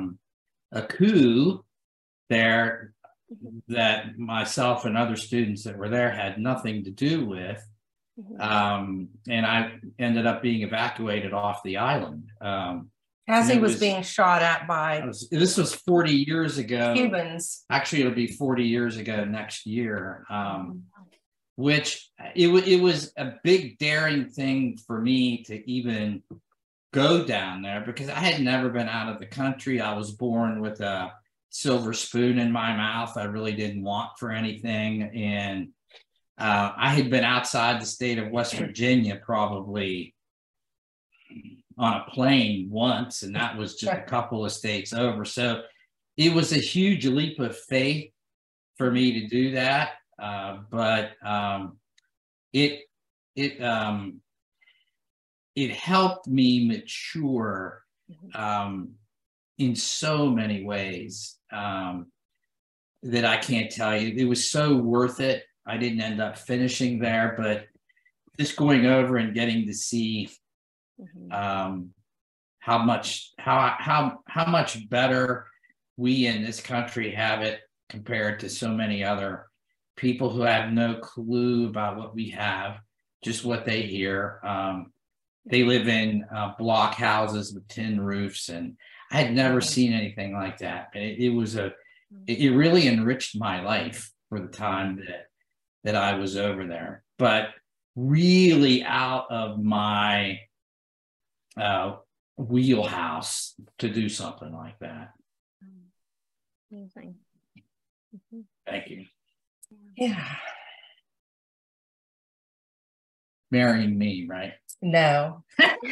Speaker 3: coup there that myself and other students that were there had nothing to do with. And I ended up being evacuated off the island.
Speaker 2: As he was being shot at by
Speaker 3: this was 40 years ago.
Speaker 2: Cubans.
Speaker 3: Actually, it'll be 40 years ago next year. Which it was a big daring thing for me to even go down there, because I had never been out of the country. I was born with a silver spoon in my mouth. I really didn't want for anything. And I had been outside the state of West Virginia probably on a plane once, and that was just a couple of states over. So it was a huge leap of faith for me to do that. But it helped me mature in so many ways that I can't tell you. It was so worth it. I didn't end up finishing there, but just going over and getting to see how much better we in this country have it compared to so many other people who have no clue about what we have, just what they hear. They live in block houses with tin roofs, and I had never seen anything like that. It really enriched my life for the time that I was over there, but really out of my wheelhouse to do something like that.
Speaker 1: Amazing.
Speaker 3: Thank you.
Speaker 2: Yeah.
Speaker 3: Marrying me, right?
Speaker 2: No.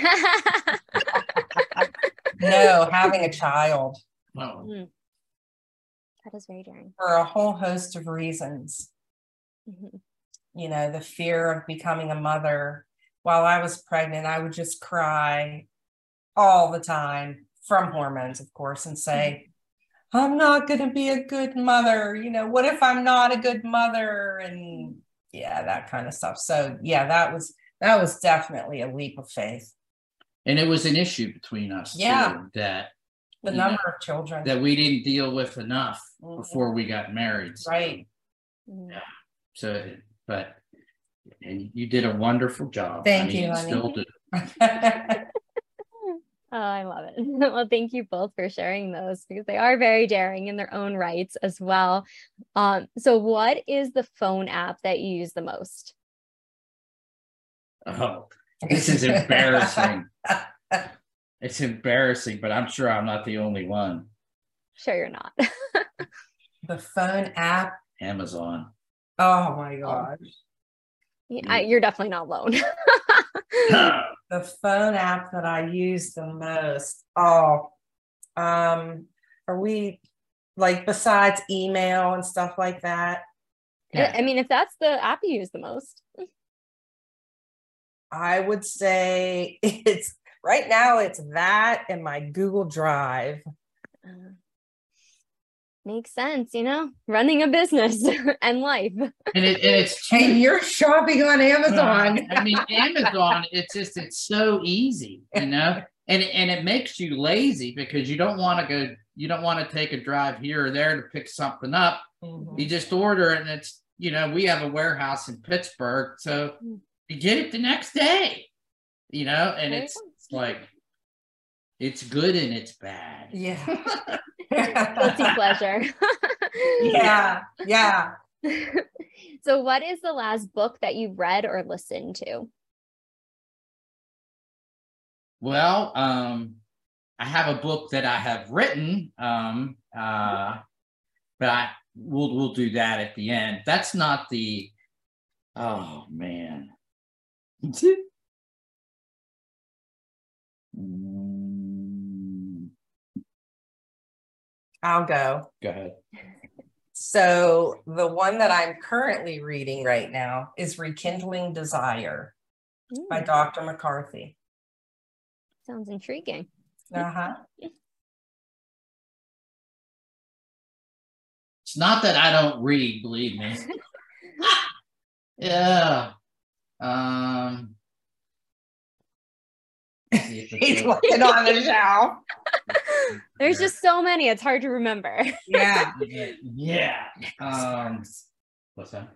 Speaker 2: No, having a child.
Speaker 3: Oh.
Speaker 1: That is very daring.
Speaker 2: For a whole host of reasons. You know, the fear of becoming a mother. While I was pregnant, I would just cry all the time, from hormones, of course, and say, I'm not going to be a good mother. You know, what if I'm not a good mother? And yeah, that kind of stuff. So yeah, that was definitely a leap of faith. And
Speaker 3: it was an issue between us too, that
Speaker 2: the number of children
Speaker 3: that we didn't deal with enough before we got married.
Speaker 2: So, right.
Speaker 3: Yeah. So, and you did a wonderful job.
Speaker 2: Thank you, honey.
Speaker 3: Still do.
Speaker 1: Oh, I love it. Well, thank you both for sharing those, because they are very daring in their own rights as well. So what is the phone app that you use the most?
Speaker 3: Oh, this is embarrassing. It's embarrassing, but I'm sure I'm not the only one.
Speaker 1: Sure you're not.
Speaker 2: The phone app?
Speaker 3: Amazon.
Speaker 2: Oh my gosh.
Speaker 1: You're definitely not alone.
Speaker 2: The phone app that I use the most. Oh, are we like, besides email and stuff like that?
Speaker 1: Yeah. I mean, if that's the app you use the most.
Speaker 2: I would say it's right now, it's that and my Google Drive.
Speaker 1: Makes sense, you know, running a business and life.
Speaker 3: And it's
Speaker 2: hey, you're shopping on Amazon.
Speaker 3: I mean, Amazon, it's so easy, you know, and it makes you lazy, because you don't want to take a drive here or there to pick something up. You just order it, and it's, you know, we have a warehouse in Pittsburgh, so you get it the next day, you know, and it's like, it's good and it's bad.
Speaker 2: Yeah.
Speaker 1: Guilty pleasure.
Speaker 2: Yeah.
Speaker 1: So what is the last book that you've read or listened to?
Speaker 3: Well, I have a book that I have written, but we'll do that at the end. That's not the, oh man.
Speaker 2: I'll go.
Speaker 3: Go ahead.
Speaker 2: So the one that I'm currently reading right now is Rekindling Desire by Dr. McCarthy.
Speaker 1: Sounds intriguing.
Speaker 2: Uh-huh.
Speaker 3: It's not that I don't read, believe me. Yeah.
Speaker 2: He's looking on the shelf.
Speaker 1: There's just so many, it's hard to remember.
Speaker 2: Yeah.
Speaker 3: Yeah. What's that?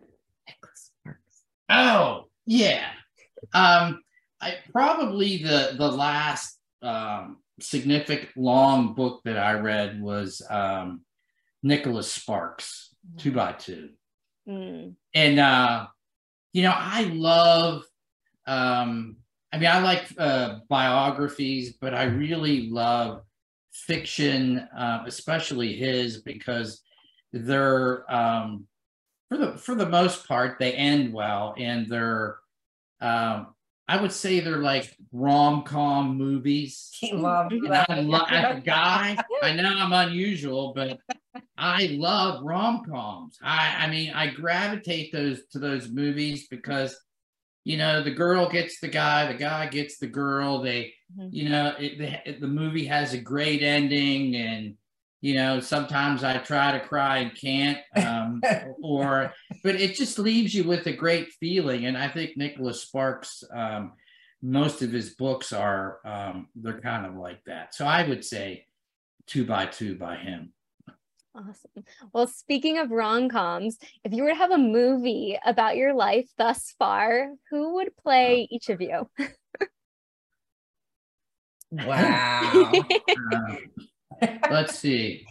Speaker 3: Oh, yeah. I probably the last significant long book that I read was Nicholas Sparks, 2x2. And I love I like biographies, but I really love fiction, especially his, because they're for the most part they end well, and they're I would say they're like rom-com movies.
Speaker 2: He loved
Speaker 3: that. As a guy, I know I'm unusual, but I love rom-coms. I gravitate to those movies because, the girl gets the guy gets the girl. They, the movie has a great ending, and sometimes I try to cry and can't, but it just leaves you with a great feeling. And I think Nicholas Sparks, most of his books are, they're kind of like that. So I would say 2x2 by him.
Speaker 1: Awesome. Well, speaking of rom-coms, if you were to have a movie about your life thus far, who would play each of you?
Speaker 2: Wow.
Speaker 3: Let's see.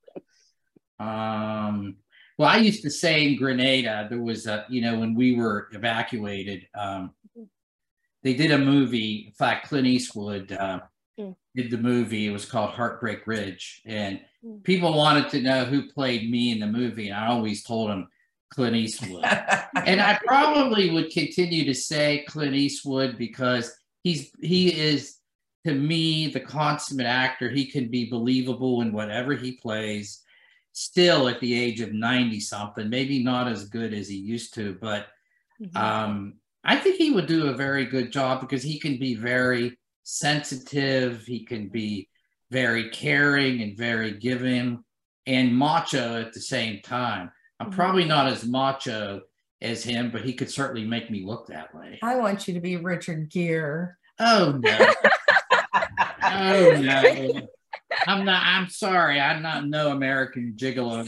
Speaker 3: Well, I used to say in Grenada, there was when we were evacuated, they did a movie. In fact, Clint Eastwood did the movie. It was called Heartbreak Ridge, and people wanted to know who played me in the movie, and I always told them Clint Eastwood. And I probably would continue to say Clint Eastwood because he is, to me, the consummate actor. He can be believable in whatever he plays, still at the age of 90 something, maybe not as good as he used to, but I think he would do a very good job because he can be very sensitive. He can be very caring and very giving and macho at the same time. I'm probably not as macho as him, but he could certainly make me look that way.
Speaker 2: I want you to be Richard Gere.
Speaker 3: Oh, no. Oh, no. I'm sorry. I'm not no American Gigolo.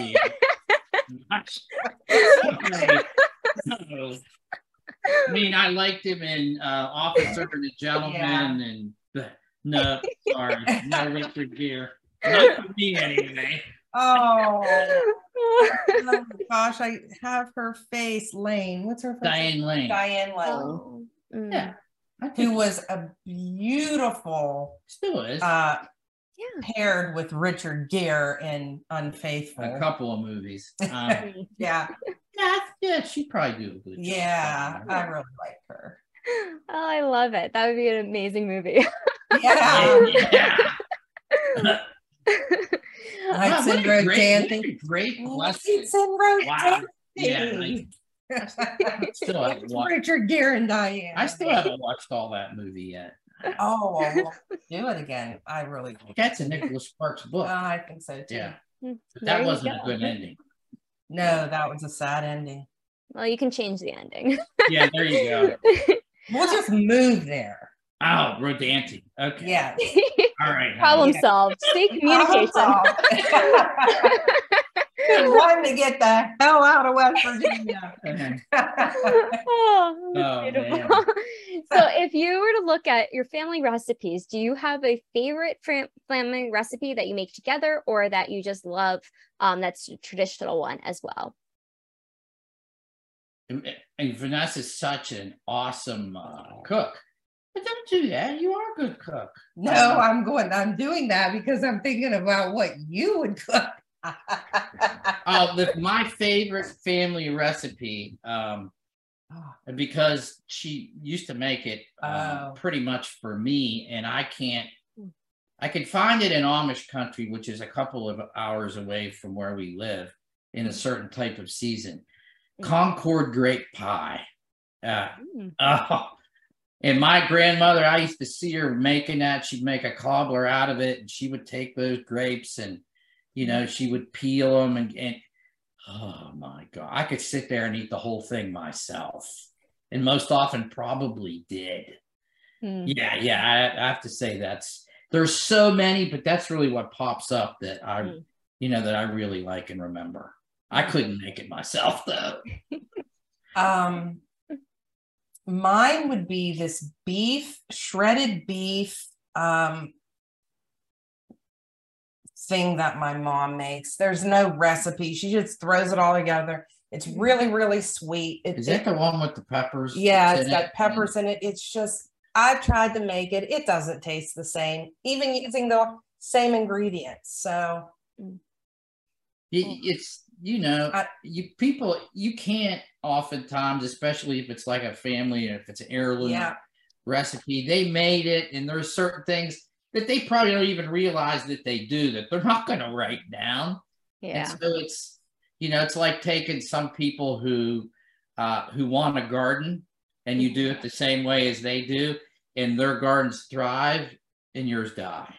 Speaker 3: No. I mean, I liked him in Officer and a Gentleman, and no, sorry, no Richard Gere. Not for me, anyway.
Speaker 2: Oh my gosh, I have her face, Lane. What's her face?
Speaker 3: Diane Lane.
Speaker 2: Diane Lane.
Speaker 1: Oh.
Speaker 3: Yeah.
Speaker 2: Who was a beautiful,
Speaker 3: still is,
Speaker 2: paired with Richard Gere in Unfaithful.
Speaker 3: A couple of movies.
Speaker 2: Yeah,
Speaker 3: she'd probably do a good job.
Speaker 2: Yeah, I really like her.
Speaker 1: Oh, I love it. That would be an amazing movie.
Speaker 2: Yeah. Nights in Road Dancing.
Speaker 3: Great question.
Speaker 2: Nights in Road
Speaker 3: Wow.
Speaker 2: Dancing.
Speaker 3: Still haven't watched.
Speaker 2: Richard Gere and Diane.
Speaker 3: I still haven't watched all that movie yet.
Speaker 2: Oh, well, we'll do it again. I really like
Speaker 3: That's a Nicholas Sparks book.
Speaker 2: I think so too.
Speaker 3: Yeah. That wasn't a good ending.
Speaker 2: No, that was a sad ending.
Speaker 1: Well, you can change the ending.
Speaker 3: Yeah, there you go.
Speaker 2: We'll just move there.
Speaker 3: Oh, Rodanti. Okay.
Speaker 2: Yeah.
Speaker 3: All right.
Speaker 1: Problem solved. Stay communication.
Speaker 2: Time to get the hell out of West Virginia.
Speaker 1: Beautiful. So if you were to look at your family recipes, do you have a favorite family recipe that you make together or that you just love that's a traditional one as well?
Speaker 3: And Vanessa's such an awesome cook. But don't do that. You are a good cook.
Speaker 2: No, I'm doing that because I'm thinking about what you would cook.
Speaker 3: My favorite family recipe, because she used to make it pretty much for me, and I can find it in Amish country, which is a couple of hours away from where we live, in a certain type of season. Concord grape pie. And my grandmother, I used to see her making that. She'd make a cobbler out of it, and she would take those grapes and, she would peel them and oh my God, I could sit there and eat the whole thing myself, and most often probably did. Yeah, I have to say there's so many, but that's really what pops up that that I really like and remember. I couldn't make it myself though.
Speaker 2: Mine would be this shredded beef thing that my mom makes. There's no recipe. She just throws it all together. It's really, really sweet.
Speaker 3: Is that the one with the peppers?
Speaker 2: Yeah, it's got peppers in it. It's just, I've tried to make it. It doesn't taste the same, even using the same ingredients. So
Speaker 3: it's, you can't oftentimes, especially if it's like a family, if it's an heirloom recipe, they made it, and there's certain things that they probably don't even realize that they do, that they're not going to write down. Yeah. And so it's like taking some people who want a garden, and you do it the same way as they do, and their gardens thrive and yours die.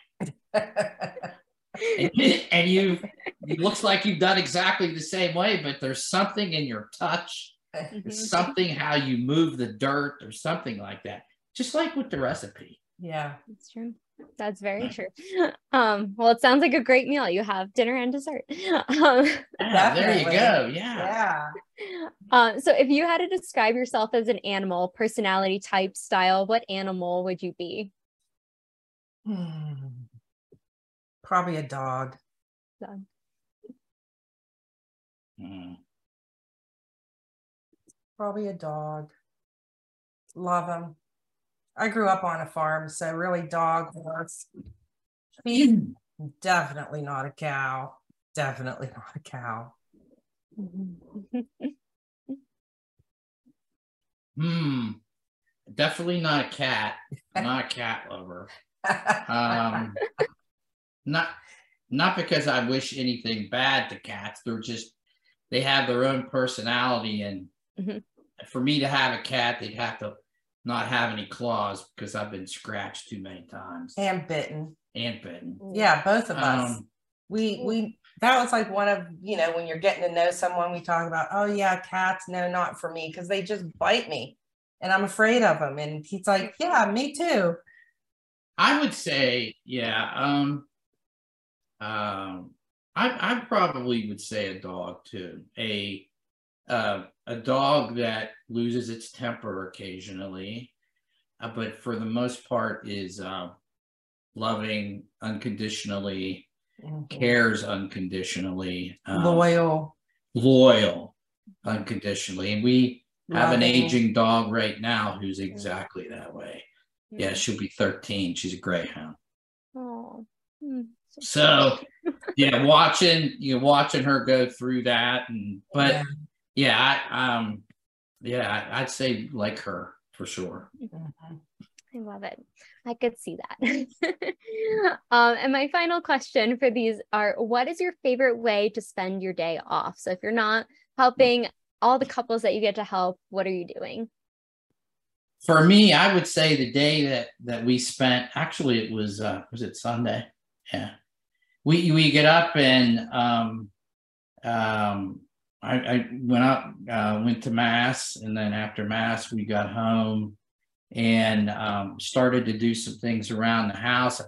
Speaker 3: and it looks like you've done exactly the same way, but there's something in your touch, something how you move the dirt or something like that, just like with the recipe.
Speaker 2: Yeah,
Speaker 1: that's true. That's very true. Well, it sounds like a great meal. You have dinner and dessert.
Speaker 3: There you go. Yeah.
Speaker 1: So if you had to describe yourself as an animal, personality type, style, what animal would you be?
Speaker 2: Probably a dog. Probably a dog. Love them. I grew up on a farm, so really dog, horse. Definitely not a cow. Definitely not a cow.
Speaker 3: Definitely not a cat. I'm not a cat lover. Not because I wish anything bad to cats. They have their own personality, and for me to have a cat, they'd have to not have any claws, because I've been scratched too many times.
Speaker 2: And bitten.
Speaker 3: Yeah,
Speaker 2: both of us. We that was like one of, when you're getting to know someone, we talk about, oh yeah, cats, no, not for me, because they just bite me and I'm afraid of them. And he's like, yeah, me too.
Speaker 3: I would say, I probably would say a dog too. A dog that loses its temper occasionally, but for the most part is loving unconditionally, cares unconditionally,
Speaker 2: loyal
Speaker 3: unconditionally. And we have an aging dog right now who's exactly that way. Yeah, she'll be 13. She's a greyhound.
Speaker 1: Oh.
Speaker 3: So yeah, watching her go through that, I'd say like her for sure.
Speaker 1: I love it. I could see that. And my final question for these are, what is your favorite way to spend your day off? So if you're not helping all the couples that you get to help, what are you doing?
Speaker 3: For me, I would say the day that we spent, actually it was it Sunday? Yeah. We get up and I went up, went to Mass, and then after Mass, we got home and started to do some things around the house.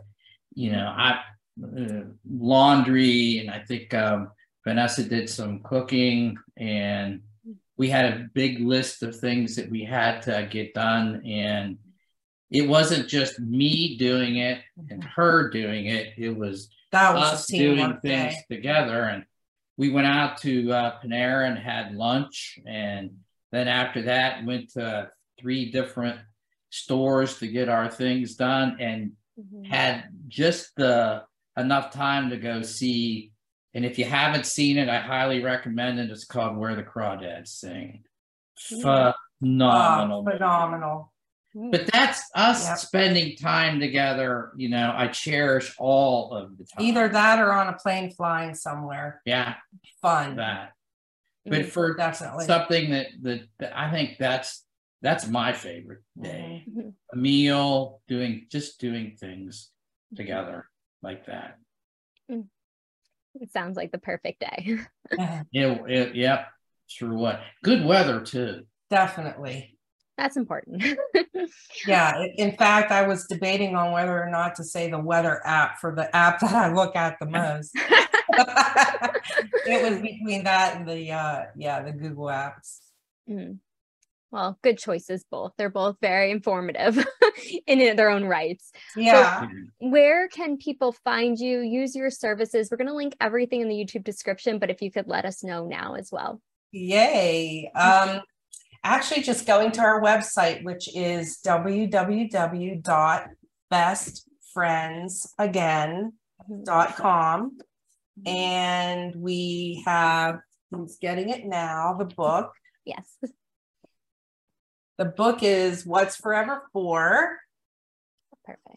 Speaker 3: Laundry, and I think Vanessa did some cooking, and we had a big list of things that we had to get done. And it wasn't just me doing it and her doing it. It was us doing things together. And we went out to Panera and had lunch. And then after that, went to 3 different stores to get our things done, and had just enough time to go see And if you haven't seen it, I highly recommend it. It's called Where the Crawdads Sing. Phenomenal.
Speaker 2: Phenomenal.
Speaker 3: But that's us spending time together. You know, I cherish all of the time.
Speaker 2: Either that or on a plane flying somewhere.
Speaker 3: Yeah.
Speaker 2: Fun.
Speaker 3: That. But for
Speaker 2: definitely
Speaker 3: something that I think that's my favorite day. A meal, doing things together like that.
Speaker 1: It sounds like the perfect day.
Speaker 3: Yep. Sure. What good weather too.
Speaker 2: Definitely.
Speaker 1: That's important.
Speaker 2: Yeah. In fact, I was debating on whether or not to say the weather app for the app that I look at the most. It was between that and the Google apps.
Speaker 1: Well, good choices both. They're both very informative in their own rights.
Speaker 2: Yeah.
Speaker 1: So where can people find you, use your services? We're going to link everything in the YouTube description, but if you could let us know now as well.
Speaker 2: Yay. Actually, just going to our website, which is www.bestfriendsagain.com. And we have, who's getting it now, the book.
Speaker 1: Yes.
Speaker 2: The book is What's Forever For.
Speaker 1: Perfect.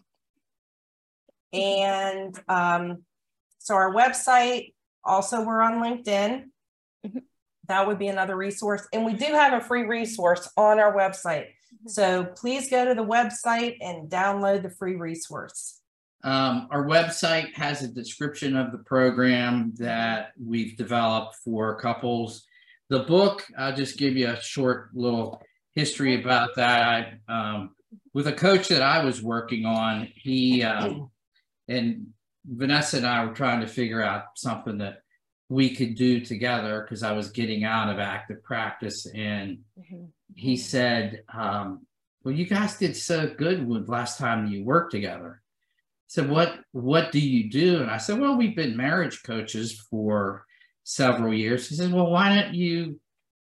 Speaker 2: And so our website, also we're on LinkedIn. That would be another resource. And we do have a free resource on our website. So please go to the website and download the free resource.
Speaker 3: Our website has a description of the program that we've developed for couples. The book, I'll just give you a short little history about that. With a coach that I was working on, he and Vanessa and I were trying to figure out something that we could do together because I was getting out of active practice. And he said, well, you guys did so good with last time you worked together. So what do you do? And I said, well, we've been marriage coaches for several years. He said, well, why don't you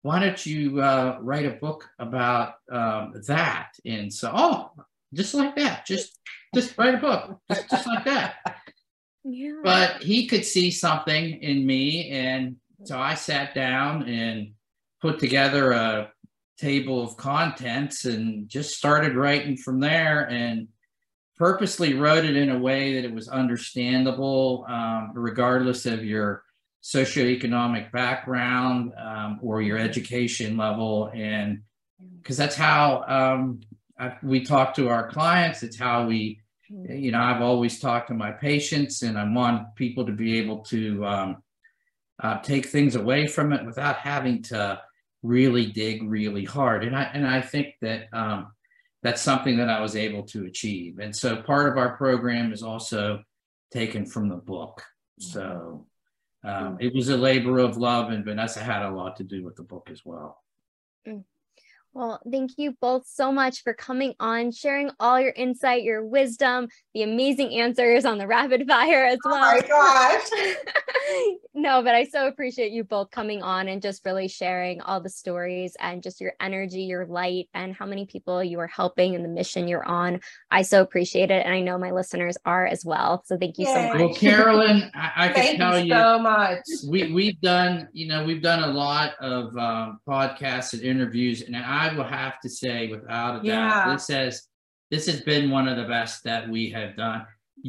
Speaker 3: write a book about that? And so, just like that, just write a book, just like that.
Speaker 1: Yeah.
Speaker 3: But he could see something in me. And so I sat down and put together a table of contents and just started writing from there, and purposely wrote it in a way that it was understandable, regardless of your socioeconomic background or your education level. And because that's how we talk to our clients. It's how we, I've always talked to my patients, and I want people to be able to take things away from it without having to really dig really hard. And I think that that's something that I was able to achieve. And so part of our program is also taken from the book. So it was a labor of love, and Vanessa had a lot to do with the book as well.
Speaker 1: Well, thank you both so much for coming on, sharing all your insight, your wisdom, the amazing answers on the rapid fire as well.
Speaker 2: Oh my gosh.
Speaker 1: No, but I so appreciate you both coming on and just really sharing all the stories and just your energy, your light, and how many people you are helping and the mission you're on. I so appreciate it. And I know my listeners are as well. So thank you so much.
Speaker 3: Well, Carolyn, I can tell you
Speaker 2: so much.
Speaker 3: We've done a lot of podcasts and interviews, and I will have to say, without a doubt, this has been one of the best that we have done.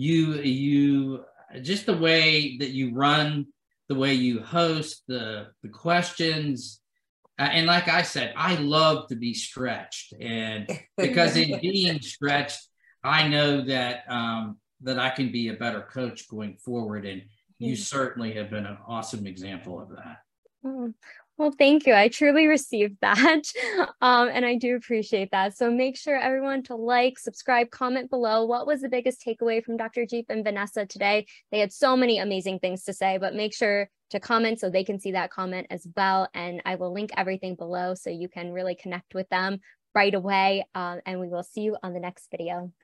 Speaker 3: You just the way that you run, the way you host, the questions, and like I said, I love to be stretched, and because in being stretched, I know that that I can be a better coach going forward, and you certainly have been an awesome example of that.
Speaker 1: Well, thank you. I truly received that. And I do appreciate that. So make sure everyone to like, subscribe, comment below. What was the biggest takeaway from Dr. Jeep and Vanessa today? They had so many amazing things to say, but make sure to comment so they can see that comment as well. And I will link everything below so you can really connect with them right away. And we will see you on the next video.